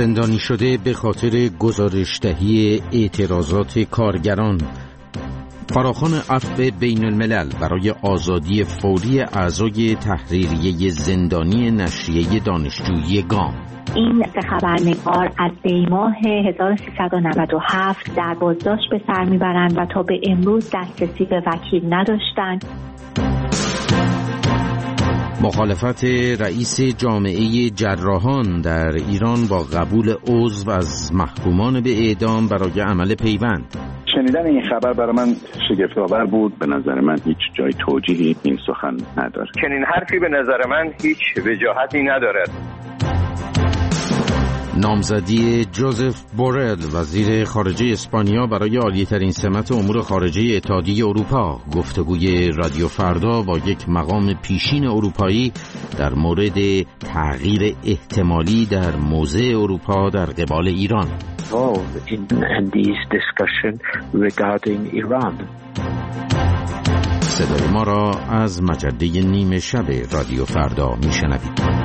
زندانی شده به خاطر گزارش‌دهی اعتراضات کارگران. فراخوان عفو بین الملل برای آزادی فوری اعضای تحریریه زندانی نشریه دانشجویی گام. این سه خبرنگار از دی‌ماه 1397 در بازداشت به سر میبرند و تا به امروز دسترسی به وکیل نداشتند. مخالفت رئیس جامعه جراحان در ایران با قبول عضو از محکومان به اعدام برای عمل پیوند. شنیدن این خبر برای من شگفت‌آور بود. به نظر من هیچ جای توجیهی این سخن نداره. چنین حرفی به نظر من هیچ وجاهتی ندارد. نامزدی جوزف بورل وزیر خارجه اسپانیا برای عالی‌ترین سمت امور خارجه اتحادیه اروپا. گفتگوی رادیو فردا با یک مقام پیشین اروپایی در مورد تغییر احتمالی در موضع اروپا در قبال ایران. صدای ما را از مجله نیمه شب رادیو فردا میشنوید.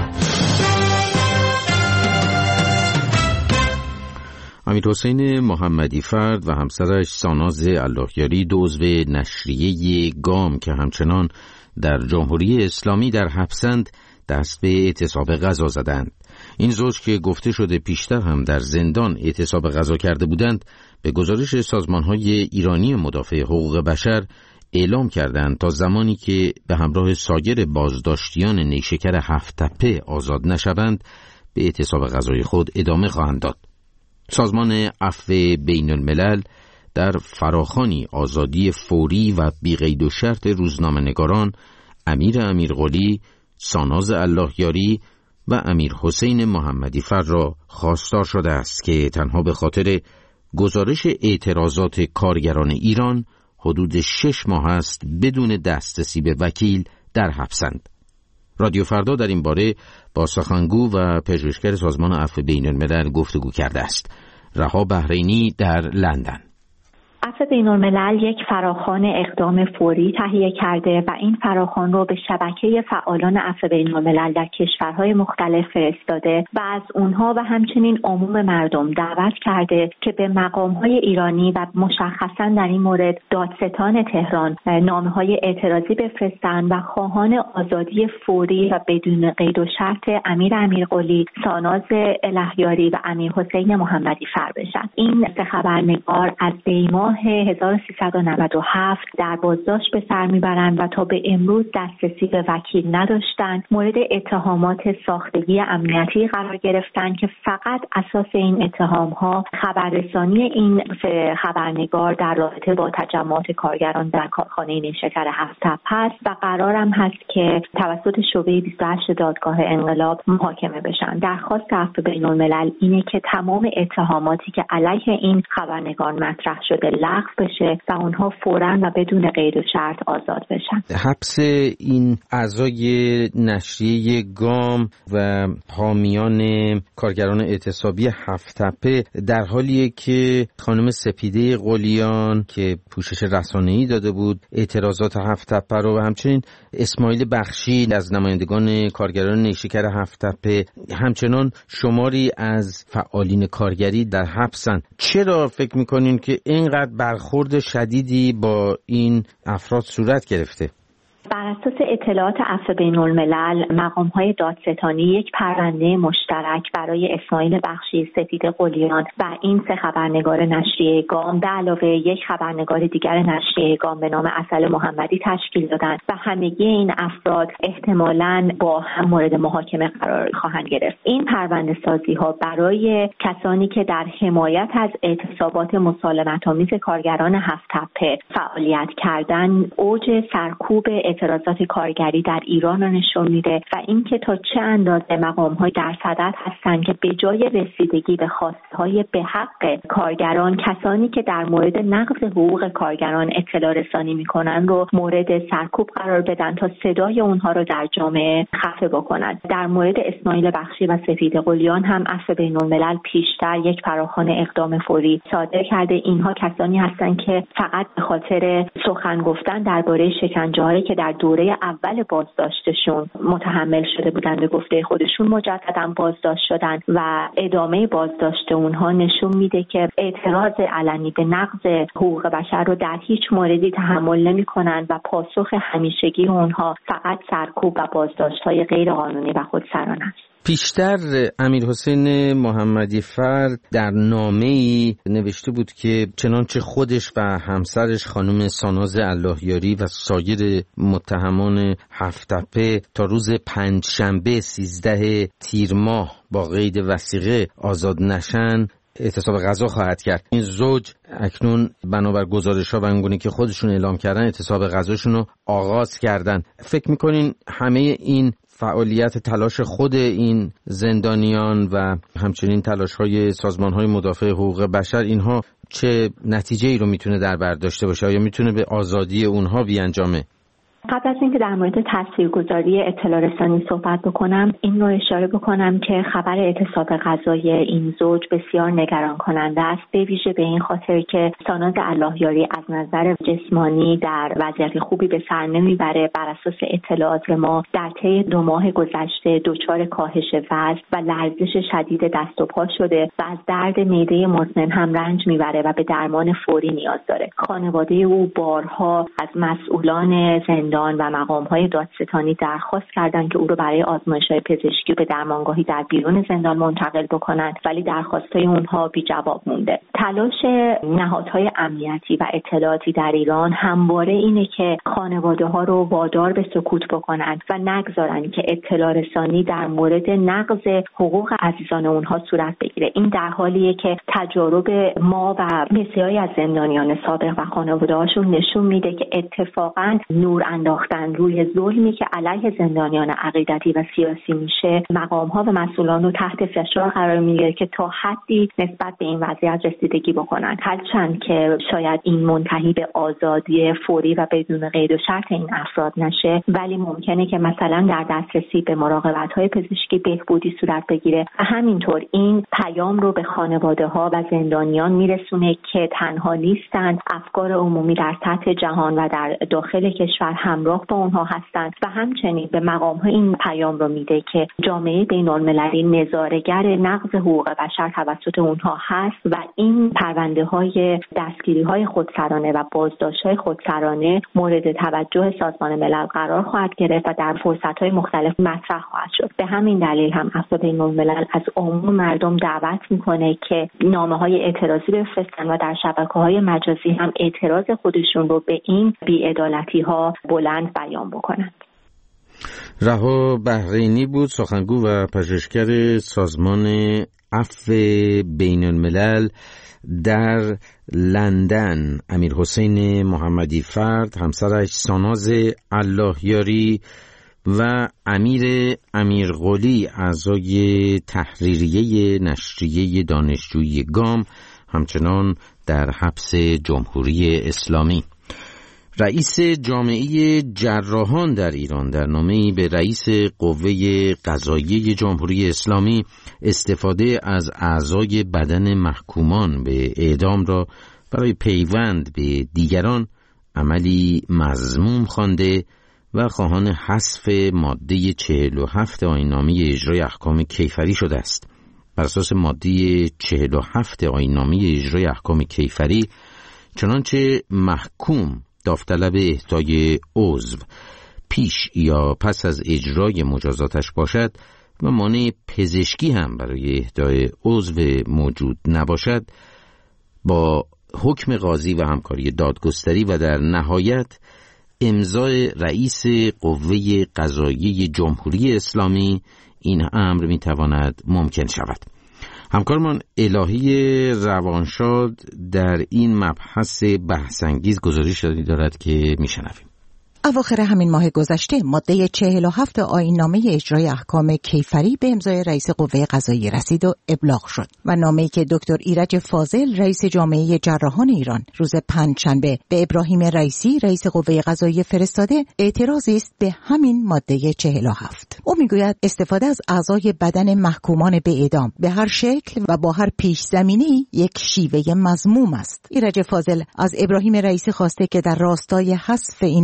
امیرحسین محمدی فرد و همسرش ساناز اللهیاری دو عضو نشریه گام که همچنان در جمهوری اسلامی در حبسند دست به اعتصاب غذا زدند. این زوج که گفته شده پیشتر هم در زندان اعتصاب غذا کرده بودند به گزارش سازمان‌های ایرانی مدافع حقوق بشر اعلام کردند تا زمانی که به همراه سایر بازداشتیان نیشکر هفت‌تپه آزاد نشوند به اعتصاب غذای خود ادامه خواهند داد. سازمان عفو بین الملل در فراخوانی آزادی فوری و بی‌قید و شرط روزنامه‌نگاران امیر امیرقلی، ساناز اللهیاری و امیرحسین محمدی فرد را خواستار شده است که تنها به خاطر گزارش اعتراضات کارگران ایران حدود 6 ماه است بدون دسترسی به وکیل در حبسند. رادیو فردا در این باره با سخنگو و پژوهشگر سازمان عفو بین الملل گفتگو کرده است. رها بحرینی در لندن. عفو بین الملل یک فراخوان اقدام فوری تهیه کرده و این فراخوان رو به شبکه فعالان عفو بین الملل در کشورهای مختلف فرستاده و از اونها و همچنین عموم مردم دعوت کرده که به مقامهای ایرانی و مشخصا در این مورد دادستان تهران نامه‌های اعتراضی بفرستند و خواهان آزادی فوری و بدون قید و شرط امیر امیرقلی، ساناز اللهیاری و امیرحسین محمدی فر بشن. این سه خبرنگار از دی‌ماه 1397 در بازداشت به سر میبرند و تا به امروز دسترسی به وکیل نداشتند. مورد اتهامات ساختگی امنیتی قرار گرفتند که فقط اساس این اتهام‌ها خبررسانی این خبرنگار در رابطه با تجمعات کارگران در کارخانه نیشکر هفت‌تپه است و قرارم هست که توسط شعبه 28 دادگاه انقلاب محاکمه بشن. درخواست عفو بین الملل اینه که تمام اتهاماتی که علیه این خبرنگار مطرح شده لغو بشه و اونها فوراً و بدون قید و شرط آزاد بشن. حبس این اعضای نشریه گام و حامیان کارگران اعتصابی هفت‌تپه در حالیه که خانم سپیده قلیان که پوشش رسانه‌ای داده بود اعتراضات هفت‌تپه رو و همچنین اسماعیل بخشی از نمایندگان کارگران نیشکر هفت‌تپه همچنان شماری از فعالین کارگری در حبسن. چرا فکر می‌کنین که اینقدر برخورد شدیدی با این افراد صورت گرفته؟ بر اساس اطلاعات عفو بین الملل مقام‌های دادستانی یک پرونده مشترک برای اسماعیل بخشی، سپیده قلیان و این سه خبرنگار نشریه گام به علاوه یک خبرنگار دیگر نشریه گام به نام عسل محمدی تشکیل دادند و همگی این افراد احتمالاً با هم مورد محاکمه قرار خواهند گرفت. این پرونده سازی‌ها برای کسانی که در حمایت از اعتصابات مسالمت‌آمیز کارگران هفت‌تپه فعالیت کردند اوج سرکوب اعتراضات کارگری در ایران را نشون میده و اینکه تا چه اندازه مقام‌های در صدد هستند که به جای رسیدگی به خواست‌های به حق کارگران کسانی که در مورد نقض حقوق کارگران اطلاع رسانی می‌کنند رو مورد سرکوب قرار بدن تا صدای اونها رو در جامعه خفه بکنند. در مورد اسماعیل بخشی و سپیده قلیان هم عفو بین الملل پیشتر یک فراخوان اقدام فوری صادر کرده. اینها کسانی هستند که فقط به خاطر سخن گفتن درباره شکنجه‌هایی که در دوره اول بازداشتشون متحمل شده بودن به گفته خودشون مجددا بازداشت شدن و ادامه بازداشت اونها نشون میده که اعتراض علنی به نقض حقوق بشر رو در هیچ موردی تحمل نمی‌کنن و پاسخ همیشگی اونها فقط سرکوب و بازداشت‌های غیر قانونی و خودسرانه است. پیشتر امیرحسین محمدی فرد در نامه‌ای نوشته بود که چنانچه خودش و همسرش خانم ساناز اللهیاری و سایر متهمان هفت‌تپه تا روز پنجشنبه 13 تیر ماه با قید وثیقه آزاد نشن اعتصاب غذا خواهد کرد. این زوج اکنون بنابر گزارش‌ها و آنگونه که خودشون اعلام کردن اعتصاب غذاشون رو آغاز کردن. فکر می‌کنین همه این فعالیت تلاش خود این زندانیان و همچنین تلاش‌های سازمان‌های مدافع حقوق بشر اینها چه نتیجه‌ای رو میتونه در بر داشته باشه یا میتونه به آزادی اونها بیانجامه؟ قبل از اینکه در مورد تاثیرگذاری اطلاع رسانی صحبت بکنم، این رو اشاره بکنم که خبر اعتصاب غذای این زوج بسیار نگران کننده است، به ویژه به این خاطر که ساناز اللهیاری از نظر جسمانی در وضعیت خوبی به سر نمیبره. بر اساس اطلاعات ما در طی 2 ماه گذشته دچار کاهش وزن و لرزش شدید دست و پا شده و از درد معده مزمن هم رنج میبره و به درمان فوری نیاز داره. خانواده او بارها از مسئولان زندان و مقام‌های دادستانی درخواست کردند که او رو برای آزمایش‌های پزشکی به درمانگاهی در بیرون زندان منتقل بکنند، ولی درخواست‌های اونها بی جواب مونده. تلاش نهادهای امنیتی و اطلاعاتی در ایران همواره اینه که خانواده‌ها رو وادار به سکوت بکنند و نگذارن که اطلاع رسانی در مورد نقض حقوق عزیزان اونها صورت بگیره. این در حالیه که تجارب ما و بسیاری از زندانیان سابق و خانواده‌هاشون نشون میده که اتفاقاً نور انداختن روی ظلمی که علیه زندانیان عقیدتی و سیاسی میشه مقام‌ها و مسئولان رو تحت فشار قرار میگیره که تا حدی نسبت به این وضعیت رسیدگی بکنن. هرچند که شاید این منتهی به آزادی فوری و بدون قید و شرط این افراد نشه، ولی ممکنه که مثلا در دسترسی به مراقبت‌های پزشکی بهبودی صورت بگیره و همینطور این پیام رو به خانواده‌ها و زندانیان میرسونه که تنها نیستند، افکار عمومی در سطح جهان و در داخل کشور همراه با اونها هستند و همچنین به مقام‌ها این پیام رو میده که جامعه بین‌المللی نظاره‌گر نقض حقوق بشر توسط اونها هست و این پرونده‌های دستگیری‌های خودسرانه و بازداشت‌های خودسرانه مورد توجه سازمان ملل قرار خواهد گرفت و در فرصت‌های مختلف مطرح خواهد شد. به همین دلیل هم عفو بین‌الملل از عموم مردم دعوت میکنه که نامه‌های اعتراضی بفرستن و در شبکه‌های مجازی هم اعتراض خودشون رو به این بی‌عدالتی‌ها بلند بیان بکنند. رها بحرینی بود، سخنگو و پژوهشگر سازمان عفو بین الملل در لندن. امیرحسین محمدی فرد، همسرش ساناز اللهیاری و امیر امیرقلی اعضای تحریریه نشریه دانشجویی گام همچنان در حبس جمهوری اسلامی. رئیس جامعه جراحان در ایران در نامه‌ای به رئیس قوه قضاییه جمهوری اسلامی استفاده از اعضای بدن محکومان به اعدام را برای پیوند به دیگران عملی مذموم خوانده و خواهان حذف ماده 47 آیین‌نامه اجرای احکام کیفری شده است. بر اساس ماده 47 آیین‌نامه اجرای احکام کیفری، چنانچه محکوم داوطلب اهدای عضو پیش یا پس از اجرای مجازاتش باشد و مانع پزشکی هم برای اهدای عضو موجود نباشد، با حکم قاضی و همکاری دادگستری و در نهایت امضای رئیس قوه قضاییه جمهوری اسلامی این امر میتواند ممکن شود. همکارمان الهی روانشاد در این مبحث بحث‌انگیز گزارشی دارد که میشنویم. اواخر همین ماه گذشته ماده 47 آیین‌نامه اجرای احکام کیفری به امضای رئیس قوه قضاییه رسید و ابلاغ شد و نامه‌ای که دکتر ایرج فاضل رئیس جامعه جراحان ایران روز پنجشنبه به ابراهیم رئیسی رئیس قوه قضاییه فرستاده اعتراضی است به همین ماده 47. او میگوید استفاده از اعضای بدن محکومان به اعدام به هر شکل و با هر پیش زمینه‌ای یک شیوه مذموم است. ایرج فاضل از ابراهیم رئیسی خواسته که در راستای حذف این ماده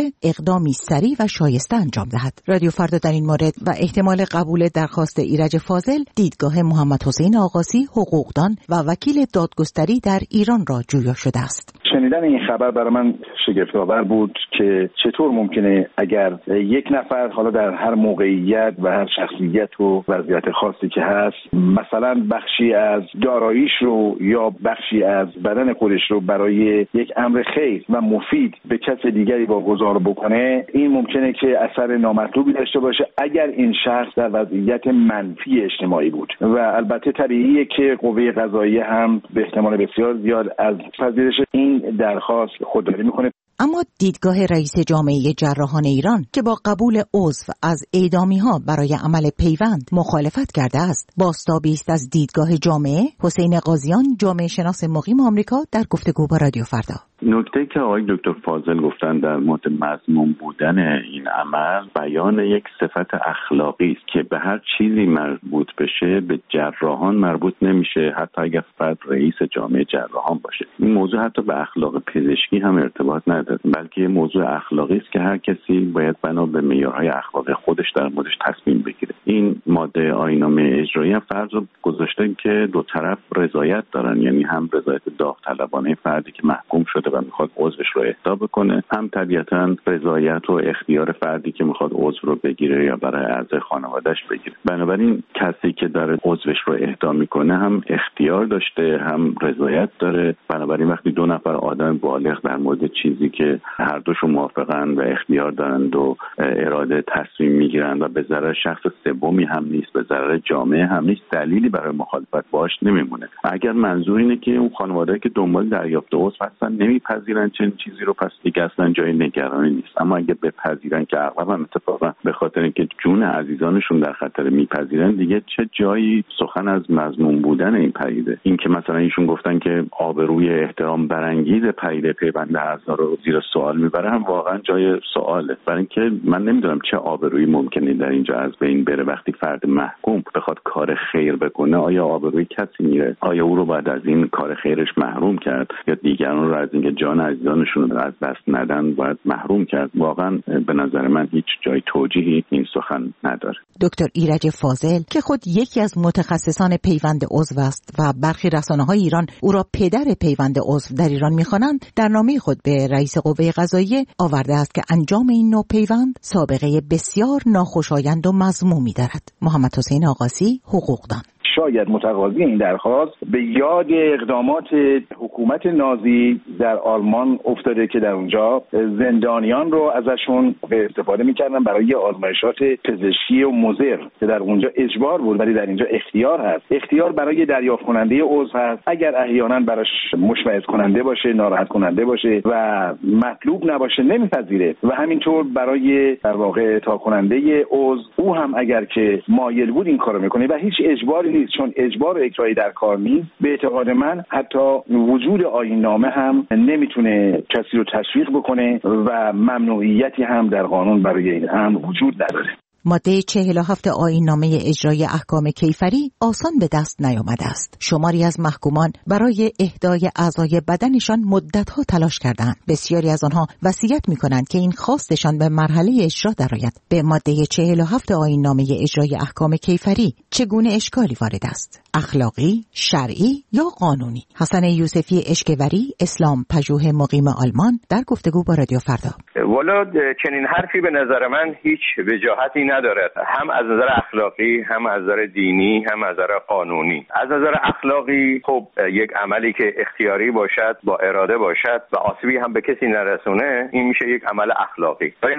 اقدامی سریع و شایسته انجام دهد. رادیو فردا در این مورد و احتمال قبول درخواست ایرج فاضل دیدگاه محمد حسین آغاسی، حقوقدان و وکیل دادگستری در ایران را جویا شده است. شنیدن این خبر برای من شگفت‌آور بود که چطور ممکنه اگر یک نفر حالا در هر موقعیت و هر شخصیت و وضعیت خاصی که هست مثلا بخشی از داراییش رو یا بخشی از بدن خودش رو برای یک امر خیر و مفید به کس دیگری واگذار بکنه، این ممکنه که اثر نامطلوبی داشته باشه اگر این شخص در وضعیت منفی اجتماعی بود و البته طبیعیه که قوه قضاییه هم به احتمال بسیار زیاد از پذیرش این درخواست خودداری میکنه. اما دیدگاه رئیس جامعه جراحان ایران که با قبول عضو از اعدامی‌ها برای عمل پیوند مخالفت کرده است، بازتابی است از دیدگاه جامعه. حسین قاضیان، جامعه شناس مقیم آمریکا، در گفتگو با رادیو فردا. نکته که آقای دکتر فاضل گفتن در مورد مضمون بودن این عمل بیان یک صفت اخلاقی است که به هر چیزی مربوط بشه به جراحان مربوط نمیشه، حتی اگر فرد رئیس جامعه جراحان باشه. این موضوع حتی به اخلاق پزشکی هم ارتباط نداره، بلکه یه موضوع اخلاقی است که هر کسی باید بنا به معیارهای اخلاقی خودش در موردش تصمیم بگیره. این ماده آیین‌نامه اجرایی هم فرض رو گذاشته که دو طرف رضایت دارن، یعنی هم رضایت داوطلبانه فردی که محکوم شده و میخواد عضوش رو اهدا بکنه، هم طبیعتاً رضایت و اختیار فردی که میخواد عضو رو بگیره یا برای اعضای خانواده‌اش بگیره. بنابراین کسی که داره عضوش رو اهدا میکنه هم اختیار داشته هم رضایت داره. بنابراین وقتی دو نفر آدم بالغ در مورد چیزی که هر دوشون موافقن و اختیار دارند و اراده تصمیم میگیرن و به ضرر شخص سومی هم نیست، به ضرر جامعه هم نیست، دلیلی برای مخالفت باهاش نمیمونه. اگر منظور اینه که اون خانواده‌ای که دنبال دریافت عضو هستن نمیپذیرن چنین چیزی رو، پس دیگه اصلا جای نگرانی نیست. اما اگه بپذیرن که اغلب هم اتفاقا به خاطر اینکه جون عزیزانشون در خطر میپذیرن، دیگه چه جایی سخن از مضمون بودن این پدیده. این که مثلا ایشون گفتن که آبروی احترام برانگیز پدیده پیوند اعضا رو زیر سوال میبره، هم واقعا جای سواله. برای اینکه من نمیدونم چه آبرویی ممکنه در اینجا از بین بره وقتی فرد محکوم بخواد کار خیر بکنه. آیا آبروی کسی میره؟ آیا او رو بعد از این کار خیرش محروم کرد یا دیگران رو از اینکه جان عزیزانشون رو از دست ندن باید محروم کرد؟ واقعا به نظر من هیچ جای توجیهی این سخن نداره. دکتر ایرج فاضل که خود یکی از متخصصان پیوند عضو است و برخی رسانه‌های ایران او را پدر پیوند عضو در ایران می‌خوانند، در نامه خود به رئیس قوه قضاییه آورده است که انجام این نوع پیوند سابقه بسیار ناخوشایند و مذمومی دارد. محمد حسین آغاسی، حقوقدان. شاید متقاضی این درخواست به یاد اقدامات حکومت نازی در آلمان افتاده که در اونجا زندانیان رو ازشون استفاده میکردن برای آزمایشات پزشکی و مضر که در اونجا اجبار بود ولی در اینجا اختیار هست. اختیار برای دریافت کننده عضو هست، اگر احیانا براش مشمئز کننده باشه، ناراحت کننده باشه و مطلوب نباشه نمیپذیره و همینطور برای در واقع اعطا کننده عضو او هم اگر که مایل بود این کارو میکنه و هیچ اجباری نیست، چون اجبار اکرایی در کار نیست. به اعتقاد من حتی وجود آیین‌نامه هم نمیتونه کسی رو تشویق بکنه و ممنوعیتی هم در قانون برای این امر وجود نداره. ماده 47 آیین‌نامه اجرای احکام کیفری آسان به دست نیامده است. شماری از محکومان برای اهدای اعضای بدنشان مدت‌ها تلاش کردند. بسیاری از آنها وصیت می‌کنند که این خواستشان به مرحله اجرا درآید. به ماده 47 آیین‌نامه اجرای احکام کیفری چگونه اشکالی وارد است؟ اخلاقی، شرعی یا قانونی؟ حسن یوسفی اشکوری، اسلام پژوه مقیم آلمان، در گفتگو با رادیو فردا. والا چنین حرفی به نظر من هیچ وجاهتی ندارد، هم از نظر اخلاقی، هم از نظر دینی، هم از نظر قانونی. از نظر اخلاقی خب یک عملی که اختیاری باشد، با اراده باشد و آسیبی هم به کسی نرسونه، این میشه یک عمل اخلاقی. ولی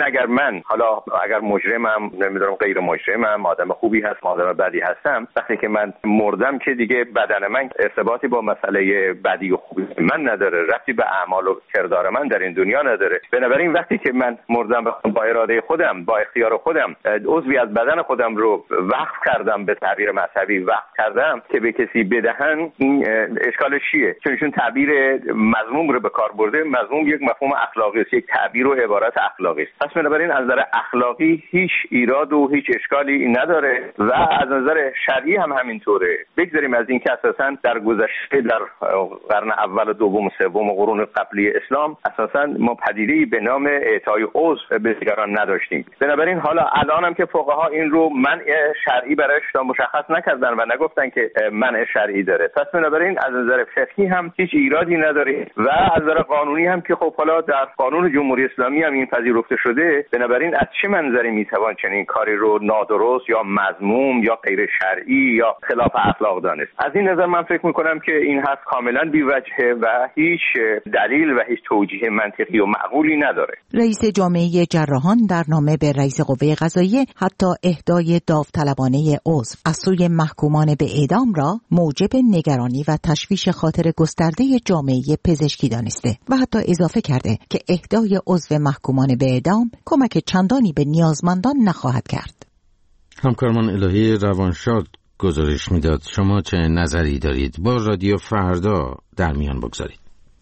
اگر مجرمم، نمیدونم غیر مجرمم، آدم خوبی هستم، آدم بدی هستم، وقتی که من مردم که دیگه بدن من ارتباطی با مسئله بدی و خوبی من نداره، ربطی به اعمال و کردار من در این دنیا نداره. بنابراین وقتی که من مردم با اراده خودم، با اختیار خودم عضوی از بدن خودم رو وقف کردم به تعبیر مذهبی، وقف کردم که به کسی بدهن، این اشکالش چیه؟ چون تعبیر مذموم رو به کار برده. مذموم یک مفهوم اخلاقی است، یک تعبیر و عبارت اخلاقی است. پس بنابراین از نظر اخلاقی هیچ ایراد و هیچ اشکالی نداره و از نظر شرعی هم همینطوره. بگذاریم از اینکه اساساً در گذشته، در قرن اول و دوم و سوم و قرون قبلی اسلام اساساً ما پدیده‌ای به نام اعطای عضو به دیگران نداشتیم. بنابراین حالا الان هم که فقها این رو منع شرعی برایش مشخص نکردن و نگفتن که منع شرعی داره، پس بنابراین از نظر فقهی هم هیچ ایرادی نداره و از نظر قانونی هم که خب حالا در قانون جمهوری اسلامی هم این پذیرفته شده. بنابراین از چه منظری میتوان چنین کاری رو نادرست یا مذموم یا غیر شرعی یا خلاف اخلاق دانست؟ از این نظر من فکر میکنم که این حرف کاملا بی‌وجهه و هیچ دلیل و هیچ توجیه منطقی و معقولی نداره. رئیس جامعه جراحان در نامه به رئیس قوه قضاییه حتی اهدای داوطلبانه عضو از سوی محکومان به اعدام را موجب نگرانی و تشویش خاطر گسترده جامعه پزشکی دانسته و حتی اضافه کرده که اهدای عضو محکومان به اعدام کمک چندانی به نیازمندان نخواهد کرد. همکارمان الهی روانشاد گزارش میداد. شما چه نظری دارید؟ با رادیو فردا در میان بگذارید.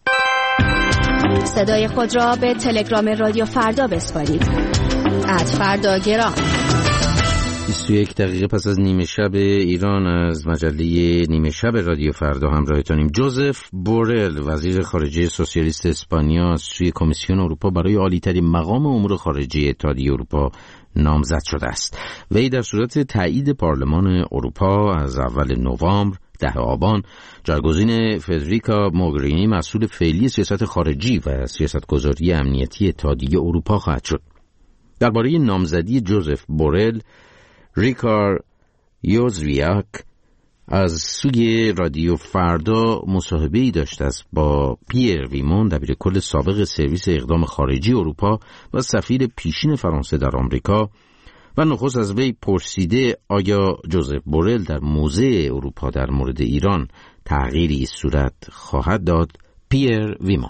صدای خود را به تلگرام رادیو فردا بسپارید. @فرداگرام. 21 دقیقه پس از نیمه شب ایران از مجله نیمه شب رادیو فردا همراهتانیم. جوزف بورل، وزیر خارجه سوسیالیست اسپانیا، از سوی کمیسیون اروپا برای عالی‌ترین مقام امور خارجه اتحادیه اروپا نامزد شده است. وی در صورت تایید پارلمان اروپا از اول نوامبر 10 آبان جایگزین فدریکا موگرینی، مسئول فعلی سیاست خارجی و سیاستگذاری امنیتی اتحادیه اروپا خواهد شد. درباره نامزدی جوزف بورل، ریکار یوزویاک از سوی رادیو فردا مصاحبه‌ای داشت است با پیر ویمون، دبیرکل سابق سرویس اقدام خارجی اروپا و سفیر پیشین فرانسه در آمریکا، و نخست از وی پرسیده آیا جوزف بورل در موضع اروپا در مورد ایران تغییری صورت خواهد داد. پیر ویمون: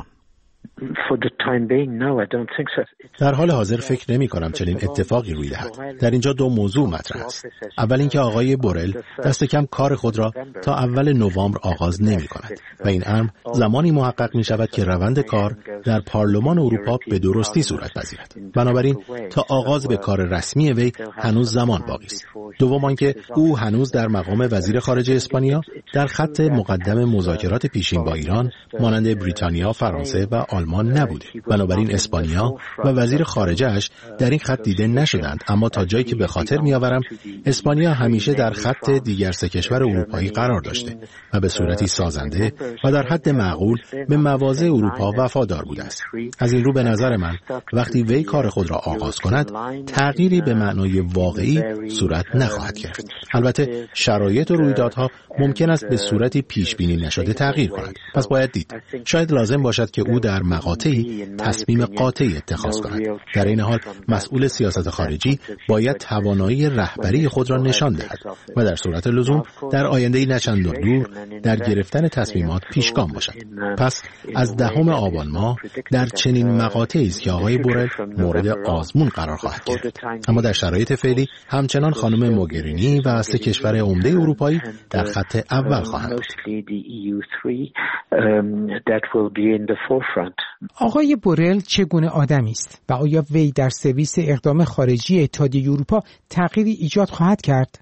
در حال حاضر فکر نمی کنم چنین اتفاقی روی دهد. در اینجا دو موضوع مطرح است. اول اینکه آقای بورل دست کم کار خود را تا اول نوامبر آغاز نمی کند و این امر زمانی محقق می شود که روند کار در پارلمان اروپا به درستی صورت پذیرد. بنابراین تا آغاز به کار رسمی وی هنوز زمان باقی است. دوم آنکه او هنوز در مقام وزیر خارجه اسپانیا در خط مقدم مذاکرات پیشین با ایران مانند بریتانیا، فرانسه و آلمان نبوده. بنابراین اسپانیا و وزیر خارجه‌اش در این خط دیده نشدند، اما تا جایی که به خاطر می‌آورم اسپانیا همیشه در خط دیگر سه کشور اروپایی قرار داشته و به صورتی سازنده و در حد معقول به مواضع اروپا وفادار بوده است. از این رو به نظر من وقتی وی کار خود را آغاز کند تغییری به معنای واقعی صورت نخواهد گرفت. البته شرایط و رویدادها ممکن است به صورتی پیش بینی نشده تغییر کند، پس باید دید. شاید لازم باشد که او در مقاطعی تصمیم قاطعی اتخاذ کند. در این حال مسئول سیاست خارجی باید توانایی رهبری خود را نشان دهد و در صورت لزوم در آینده‌ای نچندان دور در گرفتن تصمیمات پیشگام باشد. پس از 10 آبان ماه در چنین مقاطعی است که آقای بورل مورد آزمون قرار خواهد گرفت. اما در شرایط فعلی همچنان خانم موگرینی و سه کشور عمده اروپایی در خط اول خواهند بود. آقای بورل چگونه آدمی است و آیا وی در سرویس اقدام خارجی اتحادیه اروپا تغییری ایجاد خواهد کرد؟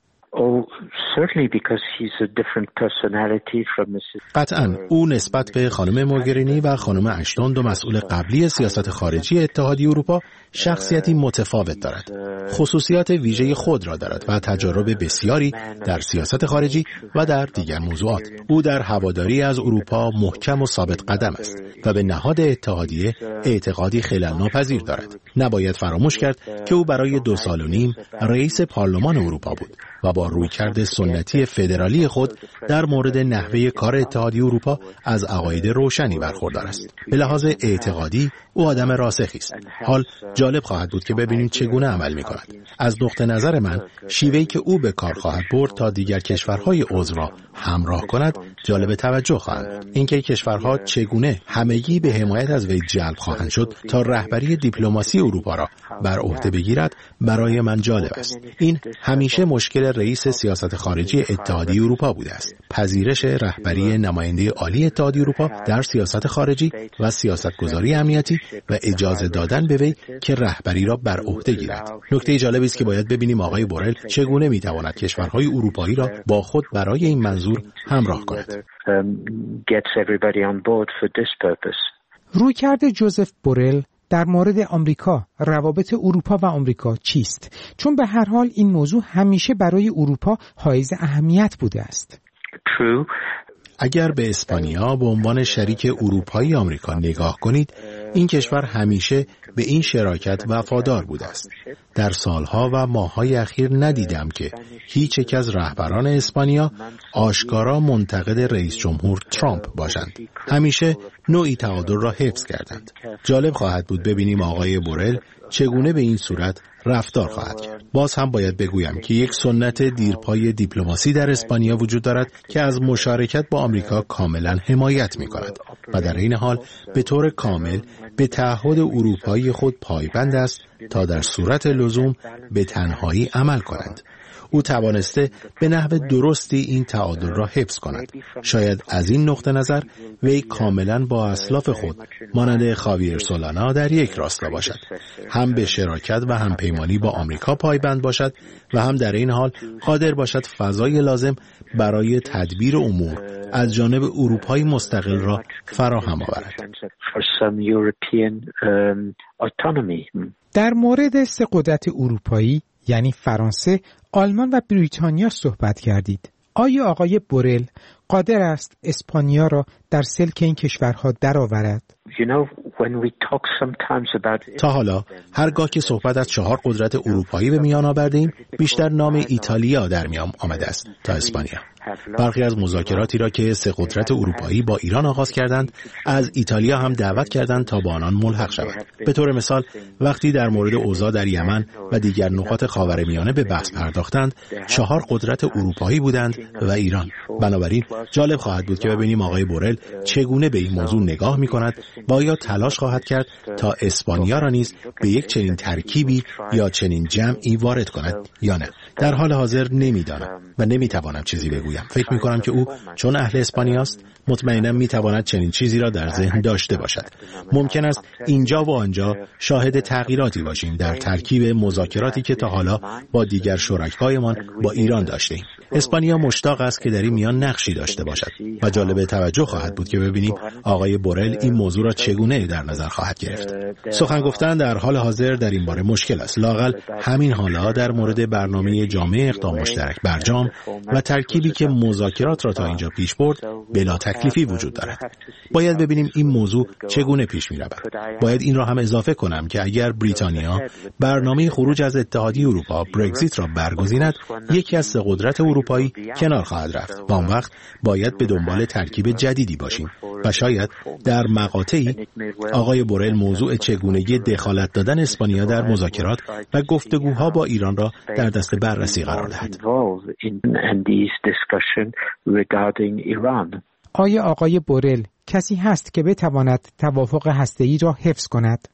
قطعاً او نسبت به خانم موگرینی و خانم اشتون، دو مسئول قبلی سیاست خارجی اتحادیه اروپا، شخصیتی متفاوت دارد. خصوصیات ویژه خود را دارد و تجارب بسیاری در سیاست خارجی و در دیگر موضوعات. او در هواداری از اروپا محکم و ثابت قدم است و به نهاد اتحادیه اعتقادی خلل‌ناپذیر دارد. نباید فراموش کرد که او برای 2 سال و نیم رئیس پارلمان اروپا بود و با رویکرد سنتی فدرالی خود در مورد نحوه کار اتحادیه اروپا از عقاید روشنی برخوردار است. به لحاظ اعتقادی او آدم راسخی است. حال جالب خواهد بود که ببینیم چگونه عمل می‌کند. از نقطه نظر من شیوهی که او به کار خواهد برد تا دیگر کشورهای عضو را همراه کند جالب توجه خواهد. اینکه کشورها چگونه همگی به حمایت از وی جلب خواهند شد تا رهبری دیپلماسی اروپا را بر عهده بگیرد برای من جالب است. این همیشه مشکل رئیس سیاست خارجی اتحادیه اروپا بوده است. پذیرش رهبری نماینده عالی اتحادیه اروپا در سیاست خارجی و سیاستگذاری امنیتی و اجازه دادن به وی که رهبری را بر عهده گیرد. نکته جالبی است که باید ببینیم آقای بورل چگونه میتواند کشورهای اروپایی را با خود برای این منظور همراه کند. رویکرد جوزف بورل در مورد آمریکا، روابط اروپا و آمریکا چیست؟ چون به هر حال این موضوع همیشه برای اروپا حائز اهمیت بوده است. اگر به اسپانیا به عنوان شریک اروپایی آمریکا نگاه کنید، این کشور همیشه به این شراکت وفادار بوده است. در سالها و ماه‌های اخیر ندیدم که هیچ یک از رهبران اسپانیا آشکارا منتقد رئیس جمهور ترامپ باشند. همیشه نوعی تعادل را حفظ کردند. جالب خواهد بود ببینیم آقای بورل چگونه به این صورت رفتار خواهد کرد. باز هم باید بگویم که یک سنت دیرپای دیپلماسی در اسپانیا وجود دارد که از مشارکت با آمریکا کاملا حمایت می کند و در این حال به طور کامل به تعهد اروپایی خود پایبند است تا در صورت لزوم به تنهایی عمل کنند. او توانسته به نحو درستی این تعادل را حفظ کند. شاید از این نقطه نظر وی کاملا با اسلاف خود مانند خاویر سولانا در یک راستا باشد. هم به شراکت و هم پیمانی با آمریکا پایبند باشد و هم در این حال قادر باشد فضای لازم برای تدبیر امور از جانب اروپای مستقل را فراهم آورد. در مورد سه قدرت اروپایی یعنی فرانسه، آلمان و بریتانیا صحبت کردید. آیا آقای بورل قادر است اسپانیا را در سلک این کشورها درآورد؟ تا حالا هرگاه که صحبت از 4 قدرت اروپایی به میان آوردیم، بیشتر نام ایتالیا در میان آمده است تا اسپانیا. برخی از مذاکراتی را که 3 قدرت اروپایی با ایران آغاز کردند، از ایتالیا هم دعوت کردند تا با آنان ملحق شود. به طور مثال وقتی در مورد اوضاع در یمن و دیگر نقاط خاورمیانه به بحث پرداختند، 4 قدرت اروپایی بودند و ایران. بنابراین جالب خواهد بود که ببینیم آقای بورل چگونه به این موضوع نگاه می‌کند و آیا تلاش خواهد کرد تا اسپانیا را نیز به یک چنین ترکیبی یا چنین جمعی وارد کند یا نه. در حال حاضر نمی‌دانم و نمی‌توانم چیزی بگویم. فکر می‌کنم که او چون اهل اسپانیاست مطمئناً می‌تواند چنین چیزی را در ذهن داشته باشد. ممکن است اینجا و آنجا شاهد تغییراتی باشیم در ترکیب مذاکراتی که تا حالا با دیگر شرکایمان با ایران داشتیم. اسپانیا مشتاق است که در این میان نقشی داشته باشد و جالب توجه خواهد بود که ببینیم آقای بورل این موضوع را چگونه در نظر خواهد گرفت. سخن گفتن در حال حاضر در این باره مشکل است. لااقل همین حالا در مورد برنامه جامع اقدام مشترک برجام و ترکیبی که مذاکرات را تا اینجا پیش برد بلا تکلیفی وجود دارد. باید ببینیم این موضوع چگونه پیش می رود. باید این را هم اضافه کنم که اگر بریتانیا برنامه خروج از اتحادیه اروپا برگزیت را برگزیند، یکی از 3 قدرت اروپایی کنار خواهد رفت و آن وقت باید به دنبال ترکیب جدیدی باشیم و شاید در مقاطعی آقای بورل موضوع چگونگی دخالت دادن اسپانیا در مذاکرات و گفتگوها با ایران را در دست بررسی قرار دهد. آیا آقای بورل کسی هست که بتواند توافق هسته‌ای را حفظ کند؟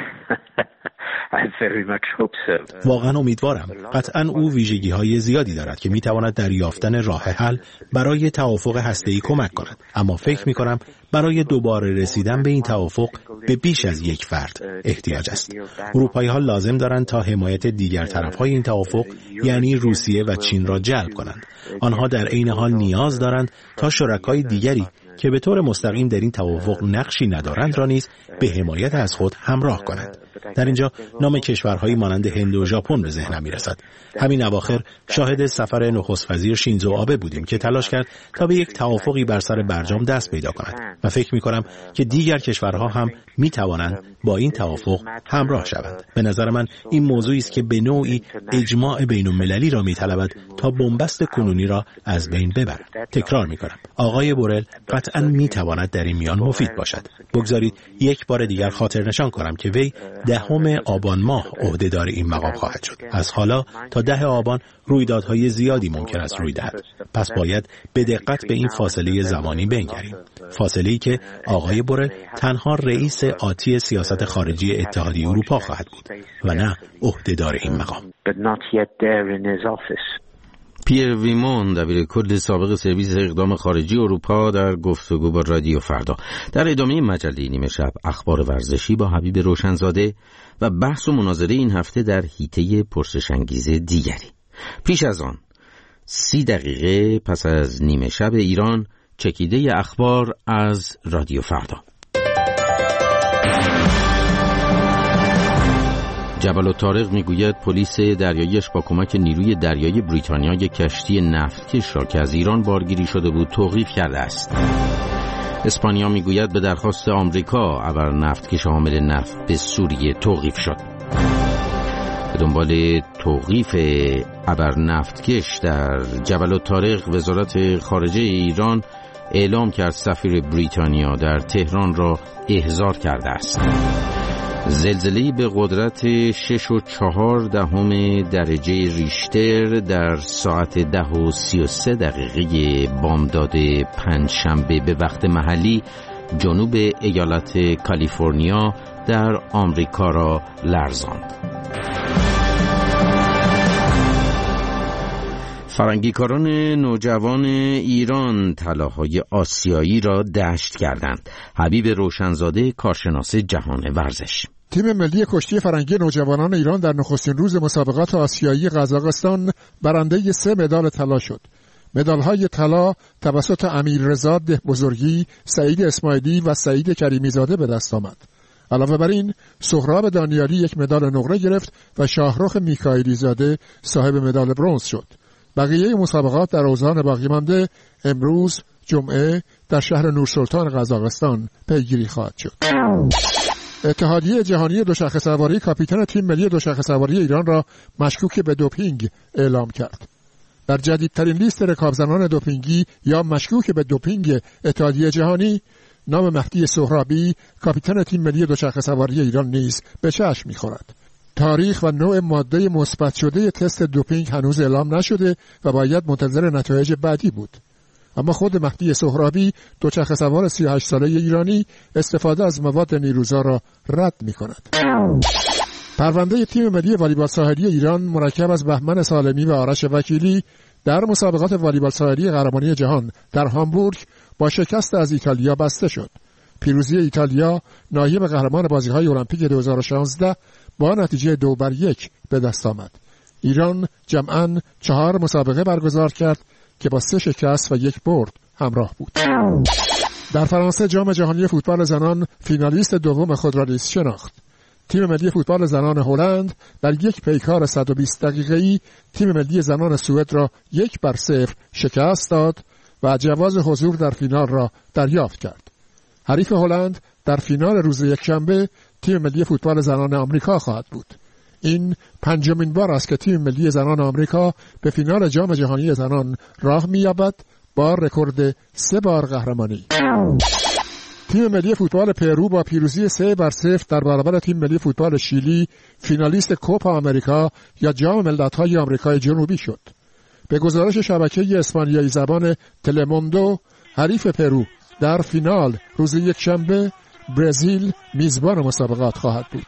واقعا امیدوارم. قطعا او ویژگی‌های زیادی دارد که می‌تواند در یافتن راه حل برای توافق هسته‌ای کمک کند، اما فکر می‌کنم برای دوباره رسیدن به این توافق به بیش از یک فرد احتیاج است. اروپایی‌ها لازم دارند تا حمایت دیگر طرف‌های این توافق یعنی روسیه و چین را جلب کنند. آنها در عین حال نیاز دارند تا شرکای دیگری که به طور مستقیم در این توافق نقشی ندارند را نیز به حمایت از خود همراه کنند. در اینجا نام کشورهایی مانند هند و ژاپن به ذهنم میرسد. همین اواخر شاهد سفر نخست وزیر شینزو آبه بودیم که تلاش کرد تا به یک توافقی بر سر برجام دست پیدا کند و فکر می‌کنم که دیگر کشورها هم می‌توانند با این توافق همراه شوند. به نظر من این موضوعی است که به نوعی اجماع بین‌المللی را می‌طلبد تا بنبست کنونی را از بین ببرد. تکرار می‌کنم، آقای بورل قطعاً می‌تواند در این میان مفید باشد. بگذارید یک بار دیگر خاطر نشان کنم که وی 10 آبان ماه عهدهدار این مقام خواهد شد. از حالا تا 10 آبان رویدادهای زیادی ممکن است روی دهد. پس باید به دقت به این فاصله زمانی بنگریم. فاصله‌ای که آقای بورل تنها رئیس آتی سیاست خارجی اتحادیه اروپا خواهد بود و نه عهدهدار این مقام. پیر ویمون، دبیرکل سابق سرویس اقدام خارجی اروپا، در گفتگو با رادیو فردا. در ادامه مجله نیمه شب اخبار ورزشی با حبیب روشنزاده و بحث و مناظره این هفته در حیطه پرسش‌انگیز دیگری. پیش از آن 30 دقیقه پس از نیمه شب ایران، چکیده اخبار از رادیو فردا. جبل الطارق میگوید پلیس دریاییش با کمک نیروی دریایی بریتانیا یک کشتی نفتکش را که از ایران بارگیری شده بود توقیف کرده است. اسپانیا میگوید به درخواست آمریکا ابر نفتکش حامل نفت به سوریه توقیف شد. به دنبال توقیف ابر نفتکش در جبل الطارق، وزارت خارجه ایران اعلام کرد سفیر بریتانیا در تهران را احضار کرده است. زلزله‌ای به قدرت 6.4 درجه ریشتر در ساعت 10:33 بامداد پنجشنبه به وقت محلی جنوب ایالت کالیفرنیا در آمریکا را لرزاند. فرنگیکاران نوجوان ایران طلاهای آسیایی را دشت کردند. حبیب روشنزاده، کارشناس جهان ورزش. تیم ملی کشتی فرنگی نوجوانان ایران در نخستین روز مسابقات آسیایی قزاقستان برنده 3 مدال طلا شد. مدال‌های طلا توسط امیررضا دهبزرگی، سعید اسماعیلی و سعید کریمی زاده به دست آمد. علاوه بر این، سهراب دانیالی 1 مدال نقره گرفت و شاهرخ میکائیلی زاده صاحب مدال برنز شد. بقیه مسابقات در اوزان باقی مانده امروز جمعه در شهر نورسلطان قزاقستان پیگیری خواهد شد. اتحادیه جهانی دوچرخه سواری کاپیتان تیم ملی دوچرخه سواری ایران را مشکوک به دوپینگ اعلام کرد. در جدیدترین لیست رکابزنان دوپینگی یا مشکوک به دوپینگ اتحادیه جهانی، نام مهدی سهرابی، کاپیتان تیم ملی دوچرخه سواری ایران نیز به چشم می‌خورد. تاریخ و نوع ماده مثبت شده تست دوپینگ هنوز اعلام نشده و باید منتظر نتایج بعدی بود. اما خود مهدی سهرابی، دوچرخه سوار 38 ساله ایرانی، استفاده از مواد نیروزا را رد می‌کند. پرونده تیم ملی والیبال ساحلی ایران مرکب از بهمن سالمی و آرش وکیلی در مسابقات والیبال ساحلی قهرمانی جهان در هامبورگ با شکست از ایتالیا بسته شد. پیروزی ایتالیا، نایب قهرمان بازی‌های المپیک 2016، با نتیجه 2-1 به دست آمد. ایران جمعاً 4 مسابقه برگزار کرد که با 3 شکست و 1 برد همراه بود. در فرانسه جام جهانی فوتبال زنان فینالیست دوم خود را نیز شناخت. تیم ملی فوتبال زنان هلند در یک پیکار 120 دقیقه‌ای تیم ملی زنان سوئد را 1-0 شکست داد و جواز حضور در فینال را دریافت کرد. حریف هلند در فینال روز یکشنبه تیم ملی فوتبال زنان آمریکا خواهد بود. این 5مین بار است که تیم ملی زنان آمریکا به فینال جام جهانی زنان راه می‌یابد با رکورد 3 بار قهرمانی. تیم ملی فوتبال پرو با پیروزی 3-0 در برابر تیم ملی فوتبال شیلی فینالیست کوپا آمریکا یا جام ملت‌های آمریکای جنوبی شد. به گزارش شبکه اسپانیایی زبان تلموندو، حریف پرو در فینال روز یکشنبه برزیل میزبان مسابقات خواهد بود.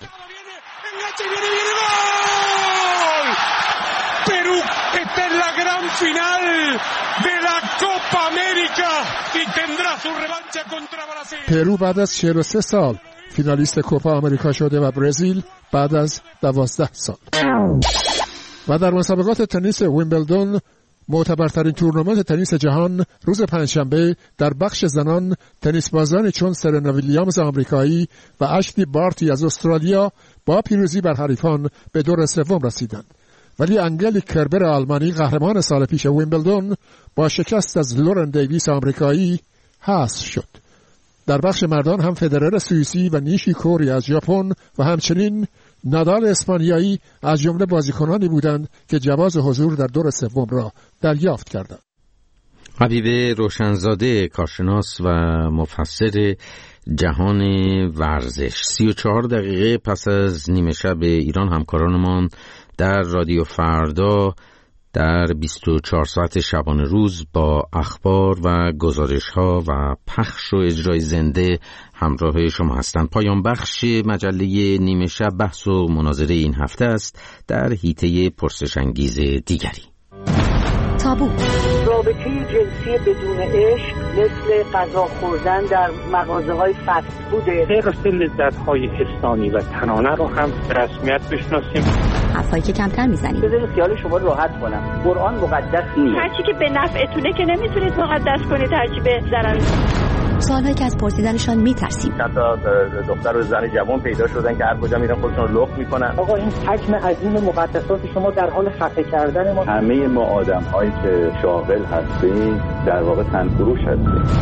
Perú está en la gran final de la Copa América y tendrá su revancha contra Brasil. پرو بعد از 43 سال فینالیست کوپا آمریکا شده و برزیل بعد از 12 سال. و در مسابقات تنیس ویمبلدون معتبرترین تورنمنت تنیس جهان روز پنجشنبه در بخش زنان تنیس بازانی چون سرنا ویلیامز آمریکایی و اشلی بارتی از استرالیا با پیروزی بر حریفان به دور سوم رسیدند. ولی انگلیک کربر آلمانی قهرمان سال پیش ویمبلدون با شکست از لورن دیویس آمریکایی حذف شد. در بخش مردان هم فدرر سوئیسی و نیشی کوری از ژاپن و همچنین نادال اسپانیایی از جمله بازیکنانی بودند که جواز حضور در دور سوم را دریافت کردند. حبیب روشنزاده، کارشناس و مفسر جهان ورزش، 34 دقیقه پس از نیمه شب ایران همکارانمان در رادیو فردا در 24 ساعت شبانه روز با اخبار و گزارش‌ها و پخش و اجرای زنده همراه شما هستند. پایان بخش مجله نیمه شب بحث و مناظره این هفته است در حیطه پرسش‌انگیز دیگری. تابو. رابطه جنسی بدون عشق مثل غذا خوردن در مغازه‌های فست فوده. طبق لذت‌های حسانی و تنانه رو هم به رسمیت بشناسیم. حرفایی که کمتر میزنیم. بذارید خیال شما راحت کنم. قرآن مقدس نیست. هرچی که به نفعتونه که نمیتونید مقدس کنید، هرچی به ضرر. سوالایی که از پرسیدنشان میترسیم. حتی دختر و زن جوان پیدا شدن که هر کجا میرن خودشون رو لخت میکنن. آقا این حجم عظیم مقدسات شما در حال خفه کردن ما. همه ما آدم‌هایی که شاغل هستیم در واقع تنفروش هستیم.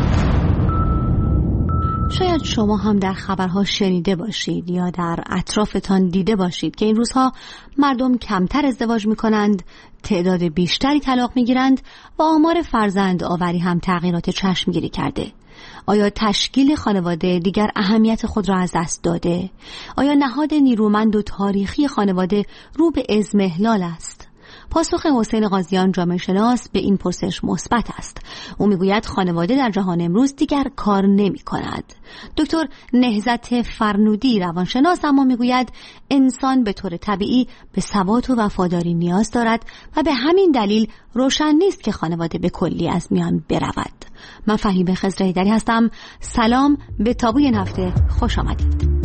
شاید شما هم در خبرها شنیده باشید یا در اطرافتان دیده باشید که این روزها مردم کمتر ازدواج میکنند، تعداد بیشتری طلاق میگیرند و آمار فرزند آوری هم تغییرات چشمگیری کرده. آیا تشکیل خانواده دیگر اهمیت خود را از دست داده؟ آیا نهاد نیرومند و تاریخی خانواده رو به اضمحلال است؟ پاسخ حسین قاضیان جامعه شناس به این پرسش مثبت است. او میگوید خانواده در جهان امروز دیگر کار نمی کند. دکتر نهضت فرنودی روانشناس اما میگوید انسان به طور طبیعی به ثبات و وفاداری نیاز دارد و به همین دلیل روشن نیست که خانواده به کلی از میان برود. من فهیمه خضر حیدری هستم. سلام، به تابوی این هفته خوش آمدید.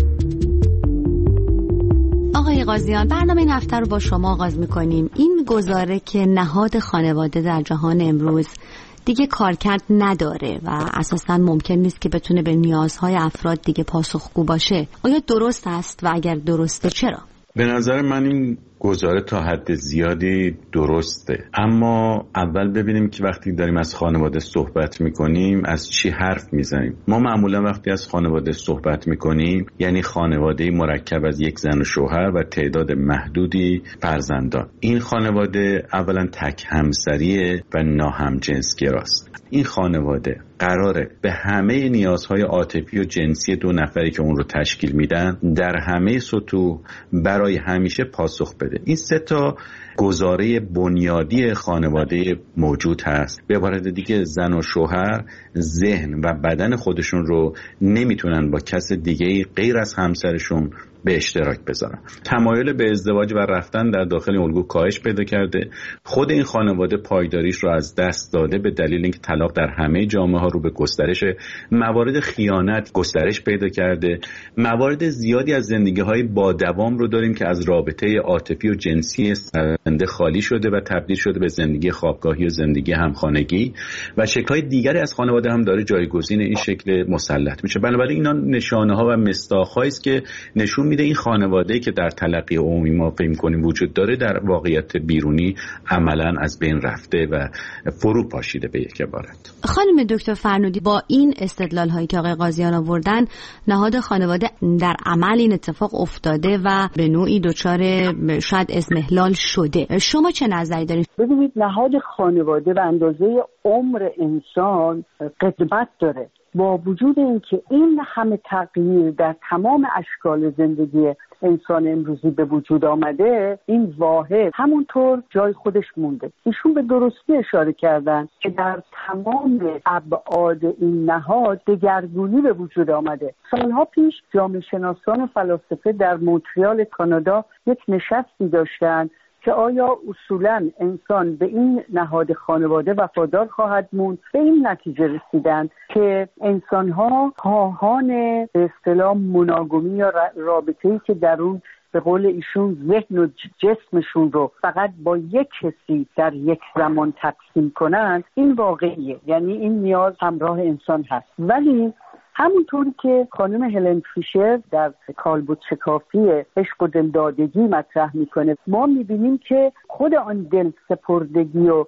آقای قاضیان، برنامه این هفته رو با شما آغاز می‌کنیم. این گزاره که نهاد خانواده در جهان امروز دیگه کارکرد نداره و اساساً ممکن نیست که بتونه به نیازهای افراد دیگه پاسخگو باشه، آیا درست است و اگر درسته چرا؟ به نظر من این گزاره تا حد زیادی درسته، اما اول ببینیم که وقتی داریم از خانواده صحبت میکنیم از چی حرف میزنیم. ما معمولا وقتی از خانواده صحبت میکنیم یعنی خانواده مرکب از یک زن و شوهر و تعداد محدودی فرزندان. این خانواده اولا تک همسریه و ناهمجنسگراست. این خانواده قراره به همه نیازهای عاطفی و جنسی دو نفری که اون رو تشکیل میدن در همه سطوح برای همیشه پاسخ بده. این سه تا گزاره بنیادی خانواده موجود هست. به عبارت دیگه زن و شوهر ذهن و بدن خودشون رو نمیتونن با کس دیگه غیر از همسرشون به اشتراک بذارن. تمایل به ازدواج و رفتن در داخل الگو کاهش پیدا کرده. خود این خانواده پایداریش رو از دست داده به دلیل اینکه طلاق در همه جامعه ها رو به گسترش، موارد خیانت گسترش پیدا کرده. موارد زیادی از زندگی های با دوام رو داریم که از رابطه عاطفی و جنسی زنده خالی شده و تبدیل شده به زندگی خوابگاهی و زندگی همخانگی و شکل‌های دیگری از خانواده هم داره جایگزین این شکل مسلط میشه. بنابراین اینا نشانه ها و مصداق‌هایی است که نشون میده این خانواده‌ای که در تلقی عمومی ما فکر می‌کنیم وجود داره در واقعیت بیرونی عملاً از بین رفته و فرو پاشیده به یک عبارت. خانم دکتر فرنودی، با این استدلال‌هایی که آقای قاضیان آوردن نهاد خانواده در عمل این اتفاق افتاده و به نوعی دچار شاید اضمحلال شده. شما چه نظری دارید؟ ببینید، نهاد خانواده به اندازه عمر انسان قدمت داره. با وجود اینکه این همه تغییر در تمام اشکال زندگی انسان امروزی به وجود آمده، این واحد همونطور جای خودش مونده. ایشون به درستی اشاره کردن که در تمام ابعاد این نهاد دگرگونی به وجود آمده. سالها پیش جامعه شناسان و فلاسفه در مونتریال کانادا یک نشستی داشتن که آیا اصولاً انسان به این نهاد خانواده وفادار خواهد موند. به این نتیجه رسیدند که انسان‌ها خواهان به اصطلاح مونوگامی یا رابطه‌ای که در اون به قول ایشون ذهن و جسمشون رو فقط با یک کسی در یک زمان تقسیم کنن، این واقعیه، یعنی این نیاز همراه انسان هست. ولی همونطوری که خانم هلن فیشر در کالبد شکافی عشق و دلدادگی مطرح میکنه، ما میبینیم که خود آن دل سپردگی و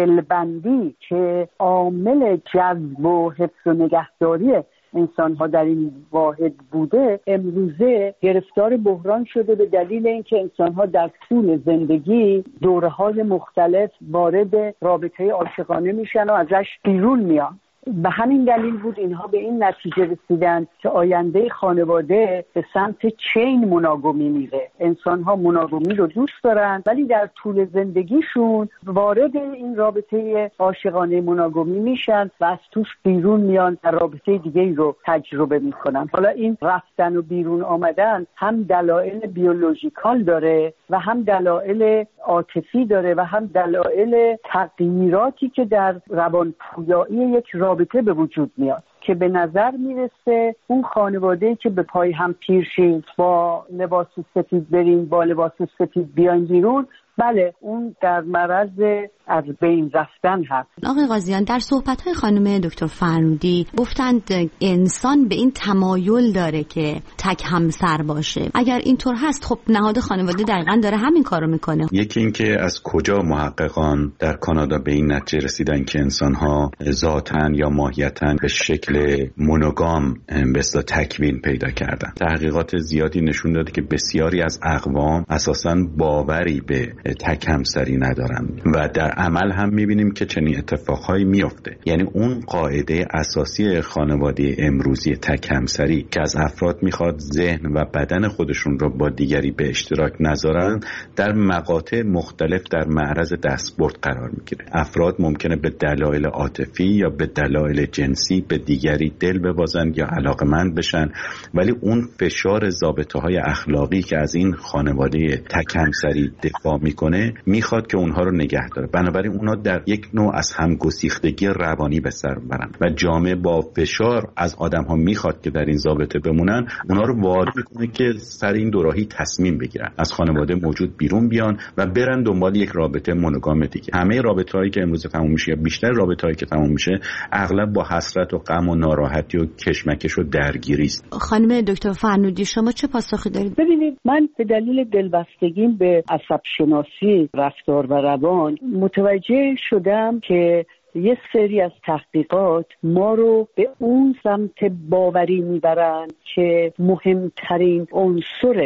دلبندی که عامل جذب و حفظ و نگهداری انسان ها در این واحد بوده، امروزه گرفتار بحران شده به دلیل اینکه انسان ها در طول زندگی دوره‌های مختلف وارد رابطه عاشقانه میشن و ازش بیرون میان. به همین دلیل بود اینها به این نتیجه رسیدن که آینده خانواده به سمت چین مونوگامی میره. انسان‌ها مونوگامی رو دوست دارن ولی در طول زندگیشون وارد این رابطه عاشقانه مونوگامی میشن و از توش بیرون میان و رابطه دیگه‌ای رو تجربه میکنن. حالا این رفتن و بیرون آمدن هم دلایل بیولوژیکال داره و هم دلایل عاطفی داره و هم دلایل تغییراتی که در روانپویایی یک رابطه به وجود میاد که به نظر میرسه اون خانواده‌ای که به پای هم پیر شیم، با لباس سفید بریم، با لباس سفید بیاین بیرون، بله اون در معرض از بین رفتن هست. آقای قاضیان، در صحبت‌های خانم دکتر فرنودی گفتند انسان به این تمایل داره که تک همسر باشه. اگر اینطور هست خب نهاد خانواده دقیقاً داره همین کارو میکنه. یکی این که از کجا محققان در کانادا به این نتیجه رسیدن که انسان‌ها ذاتاً یا ماهیتاً به شکل مونوگام به اصطلاح تکوین پیدا کردن. تحقیقات زیادی نشون داده که بسیاری از اقوام اساساً باوری به تک همسری ندارن و در عمل هم میبینیم که چنین اتفاقهایی میفته. یعنی اون قاعده اساسی خانواده امروزی تک همسری که از افراد میخواد ذهن و بدن خودشون رو با دیگری به اشتراک نذارن، در مقاطع مختلف در معرض دستبرد قرار میگیره. افراد ممکنه به دلایل عاطفی یا به دلایل جنسی به دیگری دل ببازن یا علاقمند بشن، ولی اون فشار ضابطه‌های اخلاقی که از این خانواده تک همسری دفاع میکنه میخواد که اونها رو نگه داره. بنابراین اونها در یک نوع از همگسیختگی روانی به سر برن و جامعه با فشار از آدم‌ها میخواد که در این ضابطه بمونن، اونها رو وادار میکنه که سر این دوراهی تصمیم بگیرن، از خانواده موجود بیرون بیان و برن دنبال یک رابطه مونوگام دیگه. همه رابطه‌هایی که امروز تموم میشه یا بیشتر رابطه‌هایی که تموم میشه اغلب با حسرت و غم و ناراحتی و کشمکش و درگیری است. خانم دکتر فرنودی شما چه پاسخی دارید؟ ببینید، من به دلیل دلبستگیم به عصب شناسی رفتار و روان متوجه شدم که یه سری از تحقیقات ما رو به اون سمت باوری میبرن که مهمترین عنصر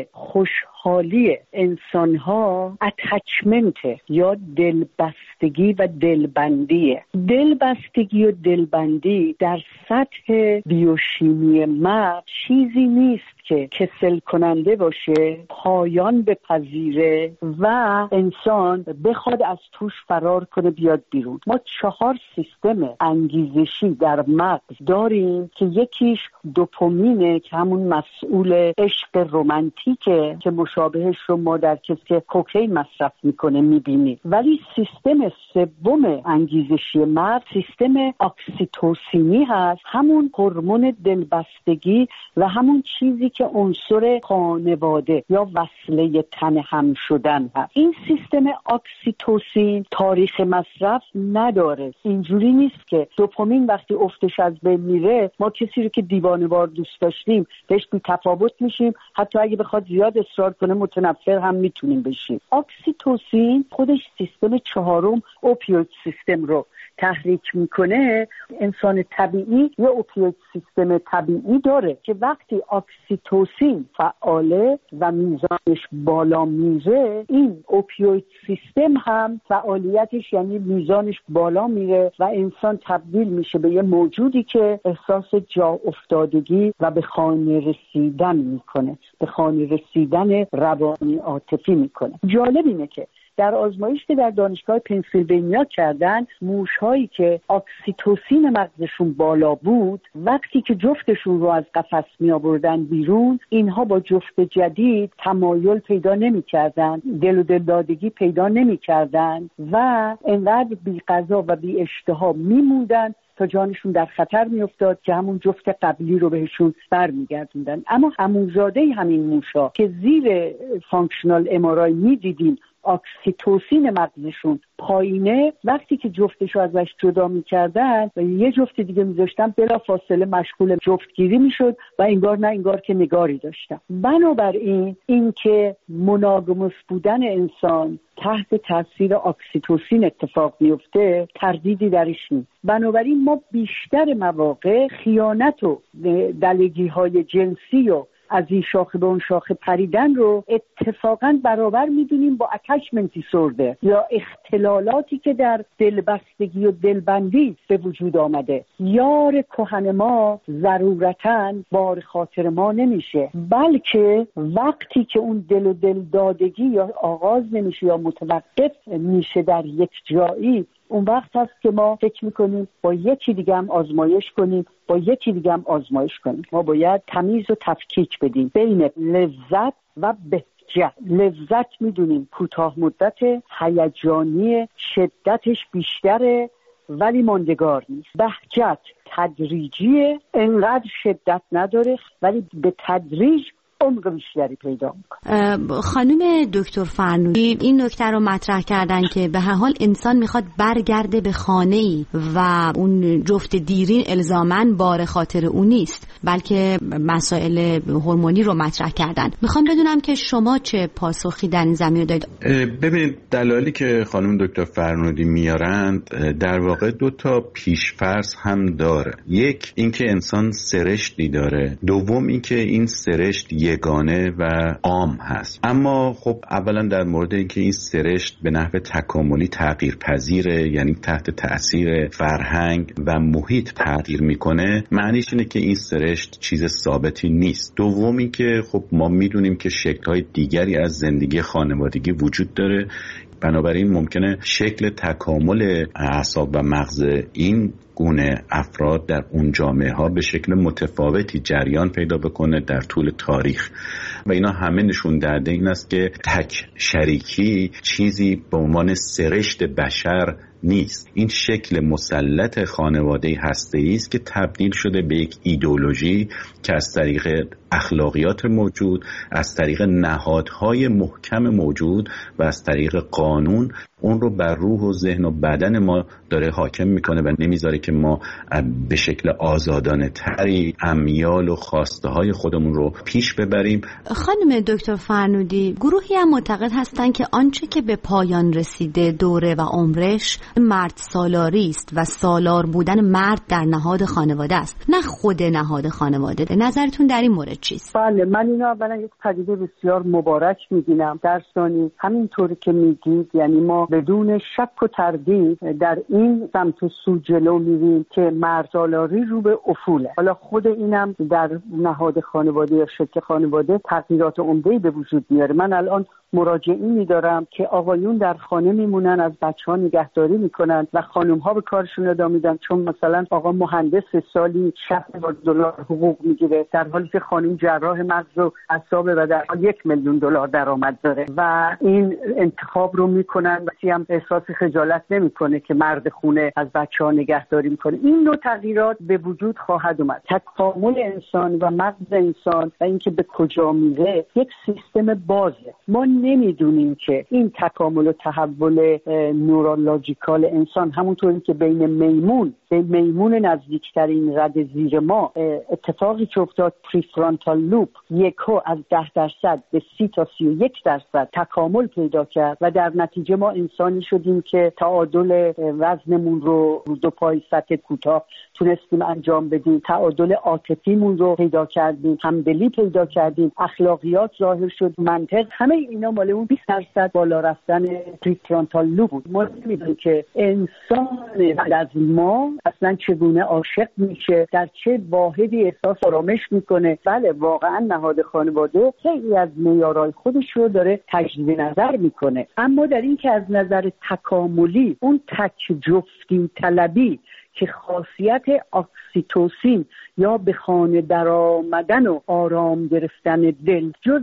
خوشحالی انسان‌ها اتچمنت یا دلبستگی و دلبندیه. دلبستگی و دلبندی در سطح بیوشیمی مغز چیزی نیست که کسل کننده باشه، پایان بپذیره و انسان بخواد از توش فرار کنه بیاد بیرون. ما 4 سیستم انگیزشی در مغز داریم که یکیش دوپامینه که همون مسئول عشق رمانتیکه که مشابهش رو ما در کسی که کوکائین مصرف میکنه میبینیم. ولی سیستم سوم انگیزشی مغز سیستم اکسیتوسینی هست، همون هورمون دلبستگی و همون چیزی که عنصر خانواده یا وصله تن هم شدن هست. این سیستم اکسیتوسین تاریخ مصرف نداره. اینجوری نیست که دوپامین وقتی افتش از بین میره ما کسی رو که دیوانه‌وار دوست داشتیم بهش بی تفاوت میشیم، حتی اگه بخواد زیاد اصرار کنه متنفر هم میتونیم بشیم. اکسیتوسین خودش سیستم 4 اوپیوید سیستم رو تحریک میکنه. انسان طبیعی یه اوپیوید سیستم طبیعی داره که وقتی اکسیتوسین فعاله و میزانش بالا میره، این اوپیوید سیستم هم فعالیتش یعنی میزانش بالا میره و انسان تبدیل میشه به یه موجودی که احساس جا افتادگی و به خانه رسیدن میکنه، به خانه رسیدن روانی عاطفی میکنه. جالب اینه که در آزمایش که در دانشگاه پنسیلوانیا کردن، موش‌هایی که اکسیتوسین مغزشون بالا بود وقتی که جفتشون رو از قفس می آوردن بیرون، اینها با جفت جدید تمایل پیدا نمی کردن، دل و دلدادگی پیدا نمی کردن و انقدر بی غذا و بی اشتها می موندن تا جانشون در خطر میافتاد که همون جفت قبلی رو بهشون برمیگردوندن. اما عموزاده همین موشا که زیر فانکشنال ام‌آرآی میدیدیم اکسیتوسین مغزشون پایینه، وقتی که جفتش رو ازش جدا میکردن و یه جفت دیگه میذاشتن بلا فاصله مشغول جفتگیری میشد و انگار نه انگار که نگاری داشتن. بنابراین این که مونوگاموس بودن انسان تحت تاثیر اکسیتوسین اتفاق میفته تردیدی درش نیست. بنابراین ما بیشتر مواقع خیانت و دلگی های جنسی و از این شاخه به اون شاخه پریدن رو اتفاقاً برابر میدونیم با اتچمنت دیسوردر یا اختلالاتی که در دلبستگی و دلبندی به وجود آمده. یار کهن ما ضرورتاً بار خاطر ما نمیشه، بلکه وقتی که اون دل و دل دادگی یا آغاز نمیشه یا متوقف میشه در یک جایی، اون وقت هست که ما فکر میکنیم با یکی دیگه هم آزمایش کنیم، با یکی دیگه هم آزمایش کنیم. ما باید تمیز و تفکیک بدیم بین لذت و بهجت. لذت میدونیم کوتاه مدت، هیجانی، شدتش بیشتره ولی ماندگار نیست. بهجت تدریجیه، انقدر شدت نداره ولی به تدریج عمق بیشتری پیدا میکنه. خانم دکتر فرنودی این نکته رو مطرح کردن که به هر حال انسان میخواد برگرده به خانه‌ای و اون جفت دیرین الزاماً بار خاطر اون نیست، بلکه مسائل هورمونی رو مطرح کردن. میخوام بدونم که شما چه پاسخی در این زمینه دارید؟ ببینید دلایلی که خانم دکتر فرنودی میارند در واقع دو تا پیش‌فرض هم داره. یک اینکه انسان سرشتی داره، دوم اینکه این سرشت یگانه و عام هست. اما خب اولا در مورد اینکه این سرشت به نحو تکاملی تغییر پذیره، یعنی تحت تأثیر فرهنگ و محیط تغییر میکنه، معنیش اینه که این سرشت چیز ثابتی نیست. دومی که خب ما میدونیم که شکل‌های دیگری از زندگی خانوادگی وجود داره، بنابراین ممکنه شکل تکامل اعصاب و مغز این گونه افراد در اون جامعه ها به شکل متفاوتی جریان پیدا بکنه در طول تاریخ و اینا همه نشون دهنده این است که تک شریکی چیزی به عنوان سرشت بشر نیست. این شکل مسلط خانواده هسته‌ای است که تبدیل شده به یک ایدئولوژی که از طریق اخلاقیات موجود، از طریق نهادهای محکم موجود و از طریق قانون اون رو بر روح و ذهن و بدن ما داره حاکم میکنه و نمیذاره که ما به شکل آزادانه تری امیال و خواسته های خودمون رو پیش ببریم. خانم دکتر فرنودی، گروهی هم معتقد هستن که آنچه که به پایان رسیده دوره و عمرش مرد سالاری است و سالار بودن مرد در نهاد خانواده است، نه خود نهاد خانواده. نظرتون در این مورد چیست؟ بله، من اینو اولا یک پدیده بسیار مبارک می‌بینم. در ثانی همینطوری که میگید، یعنی ما بدون شک و تردید در این سمت و سو جلو میریم که مردسالاری رو به افوله. حالا خود اینم در نهاد خانواده یا شکل خانواده تغییرات عمده‌ای به وجود میاره. من الان مراجعینی دارم که آقایون در خانه میمونن، از بچه‌ها نگهداری میکنن و خانم‌ها به کارشون ادامه میدن، چون مثلا آقا مهندس سالی $60,000 حقوق میگیره در حالی که خانم جراح مغز و اعصاب و در حال $1,000,000 درآمد داره و این انتخاب رو میکنن و هم احساس خجالت نمیکنه که مرد خونه از بچه‌ها نگهداری میکنه. این نوع تغییرات به وجود خواهد اومد. تکامل انسان و مغز انسان و اینکه به کجا میره یک سیستم بازه. ما نمیدونیم که این تکامل و تحول نورولوژیکال انسان همونطوری که بین میمون نزدیکترین رد زیر ما اتفاقی که افتاد پریفرانتال لوب یکو از 10% به 30 تا 31% تکامل پیدا کرد و در نتیجه ما انسانی شدیم که تعادل وزنمون رو دو پای سطح کوتاه تونستیم انجام بدیم، تعادل عاطفیمون رو پیدا کردیم، همدلی پیدا کردیم، اخلاقیات ظاهر شد، منطق، همه اینا مال اون 20% بالا رفتن پریفرانتال لوب بود. ما می‌دونیم که انسان بعد از ما اصلا چگونه عاشق میشه، در چه واحدی احساس آرامش میکنه. بله، واقعا نهاد خانواده خیلی از معیارهای خودش رو داره تجدید نظر میکنه، اما در این که از نظر تکاملی اون تک جفتی طلبی که خاصیت اکسیتوسین یا به خانه در آمدن و آرام گرفتن دل جز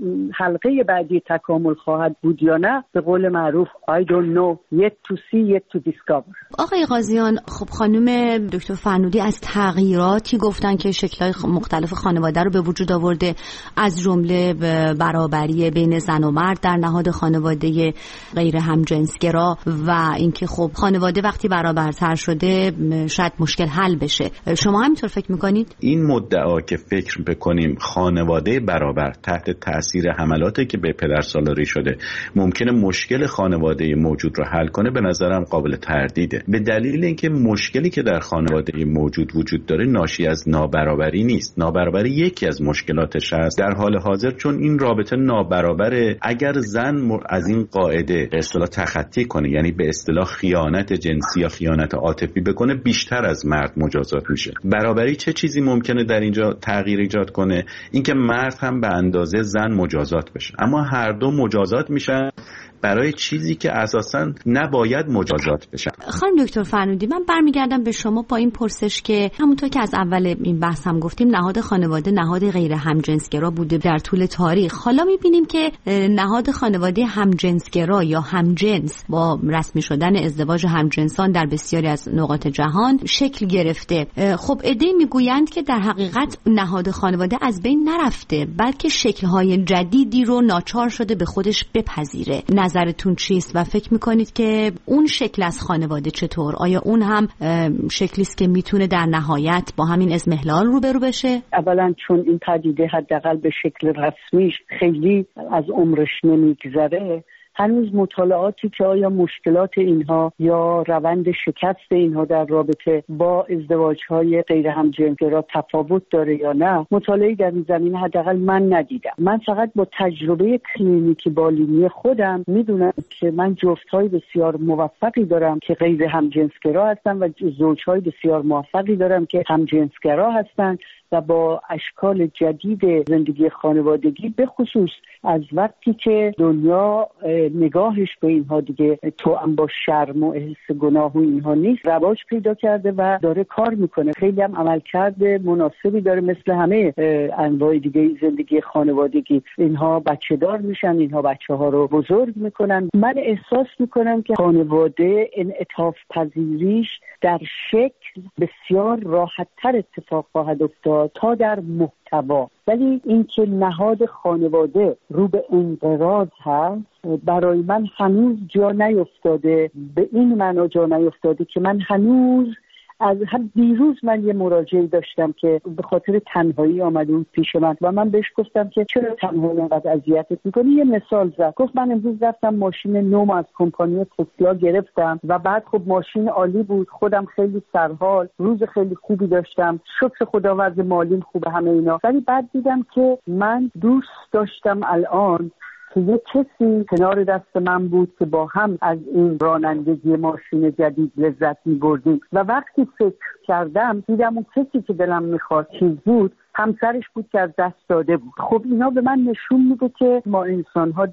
حلقه بعدی تکامل خواهد بود یا نه، به قول معروف I don't know yet to see yet to discover. آقای قاضیان، خب خانم دکتر فرنودی از تغییراتی گفتن که شکل‌های مختلف خانواده رو به وجود آورده، از جمله برابری بین زن و مرد در نهاد خانواده غیر همجنسگرا و اینکه خب خانواده وقتی برابرتر شده شاید مشکل حل بشه. شما همینطور فکر میکنید؟ این مدعا که فکر بکنیم خانواده برابر تحت تاثیر حملاتی که به پدرسالاری شده ممکنه مشکل خانواده موجود رو حل کنه، به نظرم قابل تردیده، به دلیل اینکه مشکلی که در خانواده موجود وجود داره ناشی از نابرابری نیست. نابرابری یکی از مشکلاتش است در حال حاضر، چون این رابطه نابرابره. اگر زن از این قاعده به اصطلاح تخطی کنه، یعنی به اصطلاح خیانت جنسی یا خیانت عاطفی بکنه، بیشتر از مرد مجازات میشه. برابری چه چیزی ممکنه در اینجا تغییر ایجاد کنه؟ اینکه مرد هم به اندازه زن مجازات بشه، اما هر دو مجازات میشن برای چیزی که اساساً نباید مجازات بشن. خانم دکتر فرنودی، من برمیگردم به شما با این پرسش که همونطور که از اول این بحث هم گفتیم نهاد خانواده نهاد غیر همجنسگرا بوده در طول تاریخ. حالا میبینیم که نهاد خانواده همجنسگرا یا همجنس با رسمی شدن ازدواج همجنسان در بسیاری از نقاط جهان شکل گرفته. خب عده‌ای میگویند که در حقیقت نهاد خانواده از بین نرفته، بلکه شکل‌های جدیدی رو ناچار شده به خودش بپذیره. نظرتون چیست و فکر میکنید که اون شکل از خانواده چطور؟ آیا اون هم شکلی است که میتونه در نهایت با همین اضمحلال روبرو بشه؟ اولا چون این پدیده حداقل به شکل رسمیش خیلی از عمرش نمیگذره، هنوز مطالعاتی که آیا مشکلات اینها یا روند شکست اینها در رابطه با ازدواج‌های غیر همجنسگرا تفاوت داره یا نه، مطالعه‌ای در این زمینه حداقل من ندیدم. من فقط با تجربه کلینیکی بالینی خودم میدونم که من جفت‌های بسیار موفقی دارم که غیر همجنسگرا هستن و زوج‌های بسیار موفقی دارم که همجنسگرا هستن و با اشکال جدید زندگی خانوادگی، به خصوص از وقتی که دنیا نگاهش به اینها دیگه توأم با شرم و حس گناه و اینها نیست، رواج پیدا کرده و داره کار میکنه. خیلی هم عملکرد مناسبی داره مثل همه انواع دیگه زندگی خانوادگی. اینها بچه دار میشن، اینها بچه ها رو بزرگ میکنن. من احساس میکنم که خانواده انعطاف پذیریش در شکل بسیار راحت تر اتفاق خواهد افتاد تا در محتوا، ولی اینکه نهاد خانواده رو به انقراض هست برای من هنوز جا نیفتاده. به این معنا جا نیفتاده که من هنوز از دیروز من یه مراجعه داشتم که به خاطر تنهایی آمده بود پیش من و من بهش گفتم که چرا تنهایی اینقدر اذیتت می‌کنی. یه مثال زد، گفت من امروز رفتم ماشین نو از کمپانی تسلا گرفتم و بعد خب ماشین عالی بود، خودم خیلی سرحال، روز خیلی خوبی داشتم، شکر خداوند مالیم خوبه، همه اینا. ولی بعد دیدم که من دوست داشتم الان که یه کسی کنار دست من بود که با هم از این رانندگی ماشین جدید لذت می‌بردیم و وقتی فکر کردم دیدم اون کسی که دلم می‌خواد چیز بود همسرش بود که از دست داده بود. خب اینا به من نشون میده که ما انسان‌ها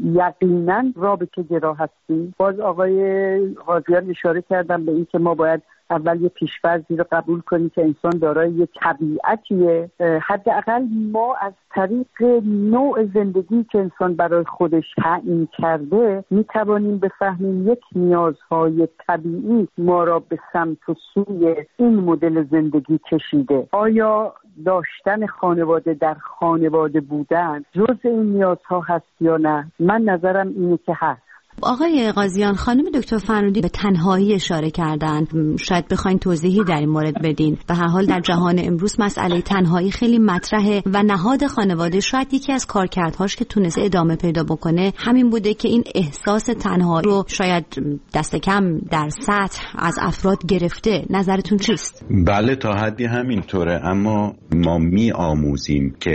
یقینا رابطه گرا هستیم. باز آقای قاضیان اشاره کردن به این که ما باید اول یه پیش‌فرضی رو قبول کنیم که انسان دارای یک طبیعتیه. حداقل ما از طریق نوع زندگی که انسان برای خودش تعیین کرده میتوانیم بفهمیم یک نیازهای طبیعی ما را به سمت و سوی این مدل زندگی کشیده. آیا داشتن خانواده در خانواده بودن جز این نیازها هست یا نه؟ من نظرم اینه که هست. آقای قاضیان، خانم دکتر فرنودی به تنهایی اشاره کردن، شاید بخواین توضیحی در این مورد بدین. به هر حال در جهان امروز مسئله تنهایی خیلی مطرحه و نهاد خانواده شاید یکی از کارکردهاش که تونسته ادامه پیدا بکنه همین بوده که این احساس تنهایی رو شاید دست کم در سطح از افراد گرفته. نظرتون چیست؟ بله تا حدی همینطوره، اما ما می آموزیم که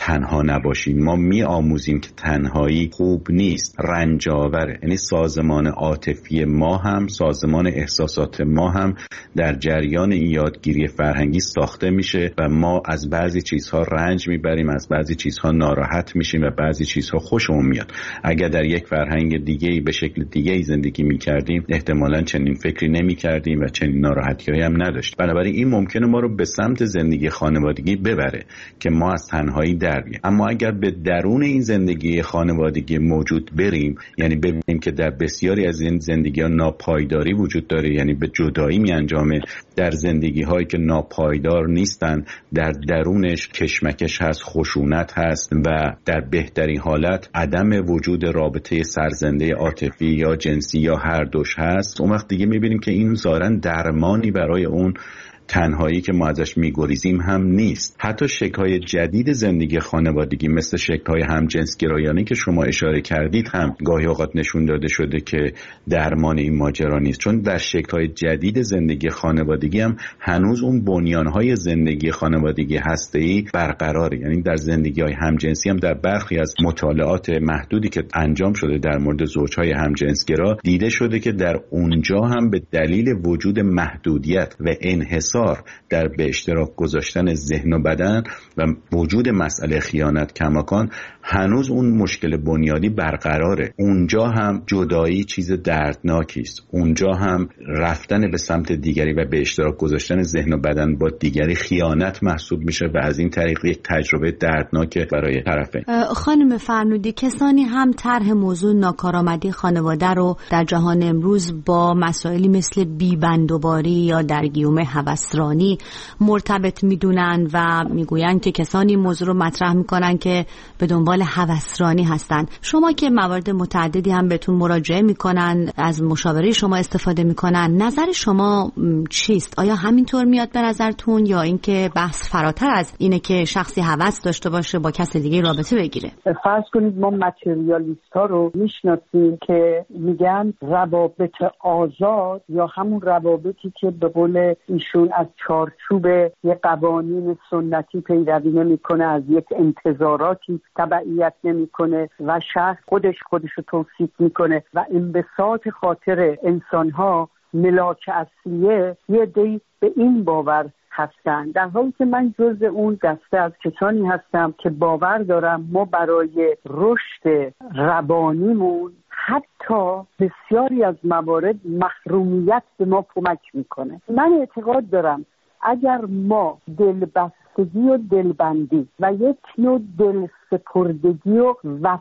تنها نباشیم. ما میآموزیم که تنهایی خوب نیست، رنجاوره. یعنی سازمان عاطفی ما هم، سازمان احساسات ما هم در جریان این یادگیری فرهنگی ساخته میشه و ما از بعضی چیزها رنج میبریم، از بعضی چیزها ناراحت میشیم و بعضی چیزها خوشمون میاد. اگر در یک فرهنگ دیگه‌ای به شکل دیگه‌ای زندگی میکردیم احتمالاً چنین فکری نمیکردیم و چنین ناراحتی‌هایی هم نداشتیم. بنابراین این ممکنه ما رو به سمت زندگی خانوادگی ببره که ما از تنهایی در بیاییم. اما اگر به درون این زندگی خانوادگی موجود بریم، یعنی ببینیم که در بسیاری از این زندگی‌ها ناپایداری وجود داره، یعنی به جدایی میانجامه، در زندگی‌هایی که ناپایدار نیستن در درونش کشمکش هست، خشونت هست و در بهترین حالت عدم وجود رابطه سرزنده عاطفی یا جنسی یا هر دوش هست، اون وقت دیگه می‌بینیم که این ظاهراً درمانی برای اون تنهایی که ما ازش میگریزیم هم نیست. حتی شکل‌های جدید زندگی خانوادگی مثل شکل‌های همجنسگرایانه که شما اشاره کردید هم گاهی اوقات نشون داده شده که درمان این ماجرا نیست، چون در شکل‌های جدید زندگی خانوادگی هم هنوز اون بنیان‌های زندگی خانوادگی هسته‌ای برقراره. یعنی در زندگی‌های همجنسی هم در برخی از مطالعات محدودی که انجام شده در مورد زوج‌های همجنسگرا دیده شده که در اونجا هم به دلیل وجود محدودیت و انحصار در به اشتراک گذاشتن ذهن و بدن و وجود مسئله خیانت کماکان هنوز اون مشکل بنیادی برقراره. اونجا هم جدایی چیز دردناکی است، اونجا هم رفتن به سمت دیگری و به اشتراک گذاشتن ذهن و بدن با دیگری خیانت محسوب میشه و از این طریق یک تجربه دردناک برای طرفین. خانم فرنودی، کسانی هم طرح موضوع ناکارآمدی خانواده رو در جهان امروز با مسائلی مثل بیبندوباری یا در گیوم هوسرانی مرتبط میدونن و میگوین که کسانی موضوع رو مطرح میکنن که به دنبال هوسرانی هستن. شما که موارد متعددی هم بهتون مراجعه میکنن، از مشاوره شما استفاده میکنن، نظر شما چیست؟ آیا همینطور میاد به نظرتون یا اینکه بحث فراتر از اینه که شخصی هوس داشته باشه با کس دیگه رابطه بگیره؟ فرض کنید ما متریالیست ها رو میشناسیم که میگن روابط آزاد یا همون روابطی که به قول ایشون از چارچوب یک قوانین سنتی پیروی نمیکنه، از یک انتظاراتی تبعیت نمیکنه و شخص خودش رو توصیف میکنه و انبساط خاطر انسانها ملاک اصلیه، یه عده‌ای به این باور هستن، در حالی که من جزء اون دسته از کسانی هستم که باور دارم ما برای رشد روانیمون حتی بسیاری از موارد محرومیت به ما کمک میکنه. من اعتقاد دارم اگر ما دلبستگی و دلبندی و یک نوع دلسپردگی و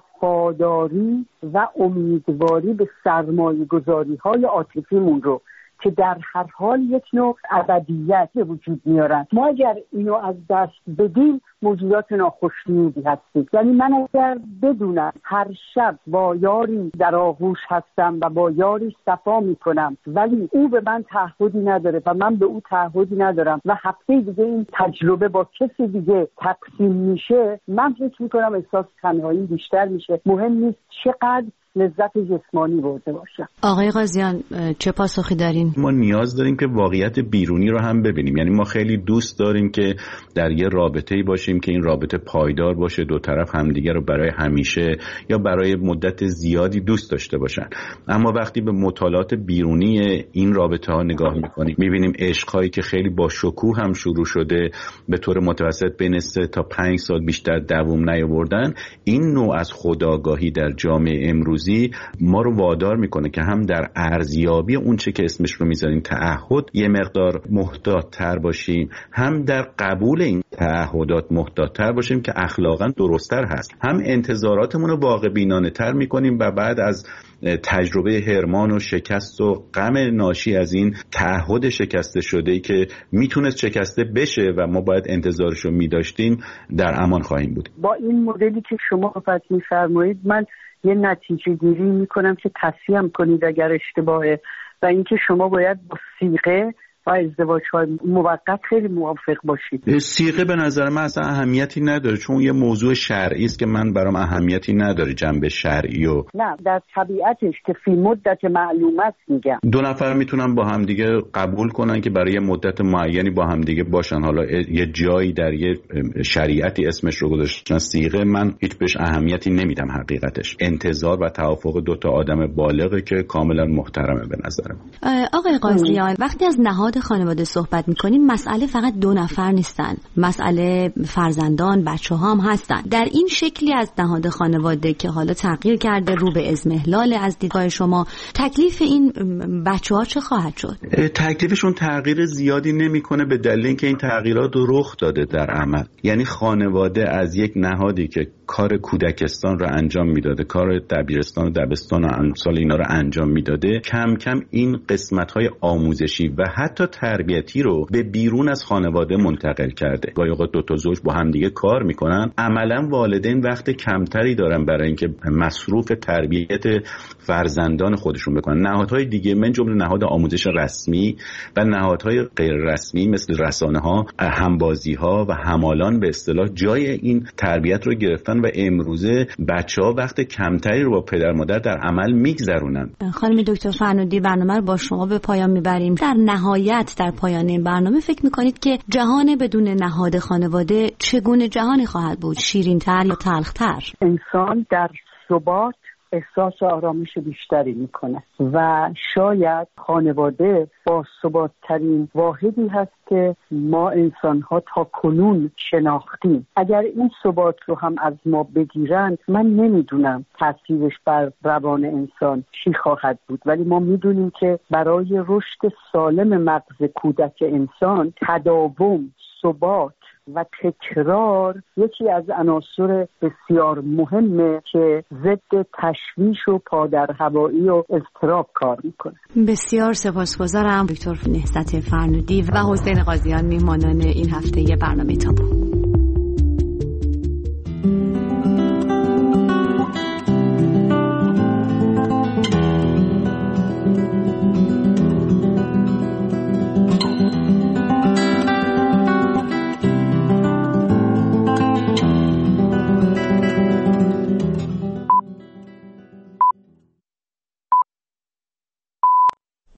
وفاداری و امیدواری به سرمایه گذاری های عاطفیمون رو که در هر حال یک نوع ابدیت به وجود میارن، ما اگر اینو از دست بدیم موجودات ناخوشنودی هستیم. یعنی من اگر بدونم هر شب با یاری در آغوش هستم و با یاری صفا میکنم ولی او به من تعهدی نداره و من به او تعهدی ندارم و هفته دیگه این تجربه با کسی دیگه تقسیم میشه، من فکر میکنم احساس تنهایی بیشتر میشه. مهم نیست چقدر لذت جسمانی برده باشم. آقای قاضیان چه پاسخی دارین؟ ما نیاز داریم که واقعیت بیرونی رو هم ببینیم. یعنی ما خیلی دوست داریم که در یه رابطه‌ای باشیم که این رابطه پایدار باشه، دو طرف همدیگه رو برای همیشه یا برای مدت زیادی دوست داشته باشن. اما وقتی به مطالعات بیرونی این رابطه ها نگاه میکنیم میبینیم عشق‌هایی که خیلی با شکوه هم شروع شده به طور متوسط بین 3 تا 5 سال بیشتر دوام نیاوردن. این نوع از خودآگاهی در جامعه امروز ما رو وادار میکنه که هم در ارزیابی اون چه که اسمش رو میذاریم تعهد یه مقدار محتاط‌تر باشیم، هم در قبول این تعهدات محتاط‌تر باشیم که اخلاقاً درست‌تر هست، هم انتظاراتمون رو واقع بینانه تر میکنیم و بعد از تجربه هرمان و شکست و غم ناشی از این تعهد شکسته شده‌ای که میتونست شکسته بشه و ما باید انتظارش رو میداشتیم در امان خواهیم بود. با این مدلی که شما فقط می‌فرمایید من یه نتیجه گیری میکنم که تصحیح کنید اگر اشتباهه و اینکه شما باید با صیغه و ازدواج‌های موقت خیلی موافق باشید؟ صیغه به نظر من اصلا اهمیتی نداره، چون یه موضوع شرعی است که من برام اهمیتی نداره جنبه شرعی و نه در طبیعتش که فی مدت معلوم است میگم. دو نفر میتونن با هم دیگه قبول کنن که برای مدت معینی با هم دیگه باشن. حالا یه جایی در یه شریعتی اسمش رو گذاشتن صیغه، من هیچ بهش اهمیتی نمیدم. حقیقتش انتظار و توافق دو تا آدم بالغه که کاملا محترمه به نظرم. آقای قاضیان، وقتی از نهاد خانواده صحبت میکنیم مسئله فقط دو نفر نیستن، مسئله فرزندان، بچه‌ها هم هستن. در این شکلی از نهاد خانواده که حالا تغییر کرده رو به اضمحلال از دیدگاه شما، تکلیف این بچه‌ها چه خواهد شد؟ تکلیفشون تغییر زیادی نمیکنه به دلیل اینکه این تغییرات رخ داده در عمل. یعنی خانواده از یک نهادی که کار کودکستان رو انجام میداده، کار دبیرستان و دبستان و امثال اینا رو انجام میداده، کم کم این قسمت‌های آموزشی و حتی تربیتی رو به بیرون از خانواده منتقل کرده. گاهی اوقات دو تا زوج با هم دیگه کار میکنن، عملاً والدین وقت کمتری دارن برای اینکه مصروف تربیت فرزندان خودشون بکنن. نهادهای دیگه من جمله نهاد آموزش رسمی و نهادهای غیر رسمی مثل رسانه‌ها، همبازی‌ها و همالان به اصطلاح جای این تربیت رو گرفتن و امروزه بچه‌ها وقت کمتری رو با پدر مادر در عمل میگذرونن. خانم دکتر فرنودی، برنامه رو با شما به پایان میبریم. در نهایت در پایان این برنامه فکر میکنید که جهان بدون نهاد خانواده چگونه جهانی خواهد بود؟ شیرین‌تر یا تلخ‌تر؟ انسان در ثبات احساس آرامش بیشتری میکنه و شاید خانواده با ثبات‌ترین واحدی هست که ما انسان‌ها تا کنون شناختیم. اگر این ثبات رو هم از ما بگیرن، من نمیدونم تاثیرش بر روان انسان چی خواهد بود، ولی ما میدونیم که برای رشد سالم مغز کودک انسان تداوم، ثبات و تکرار یکی از عناصر بسیار مهمه که ضد تشویش و پادرهوایی و اضطراب کار میکنه. بسیار سپاسگزارم دکتر نهضت فرنودی و حسین قاضیان، میهمانان این هفته برنامه تابو.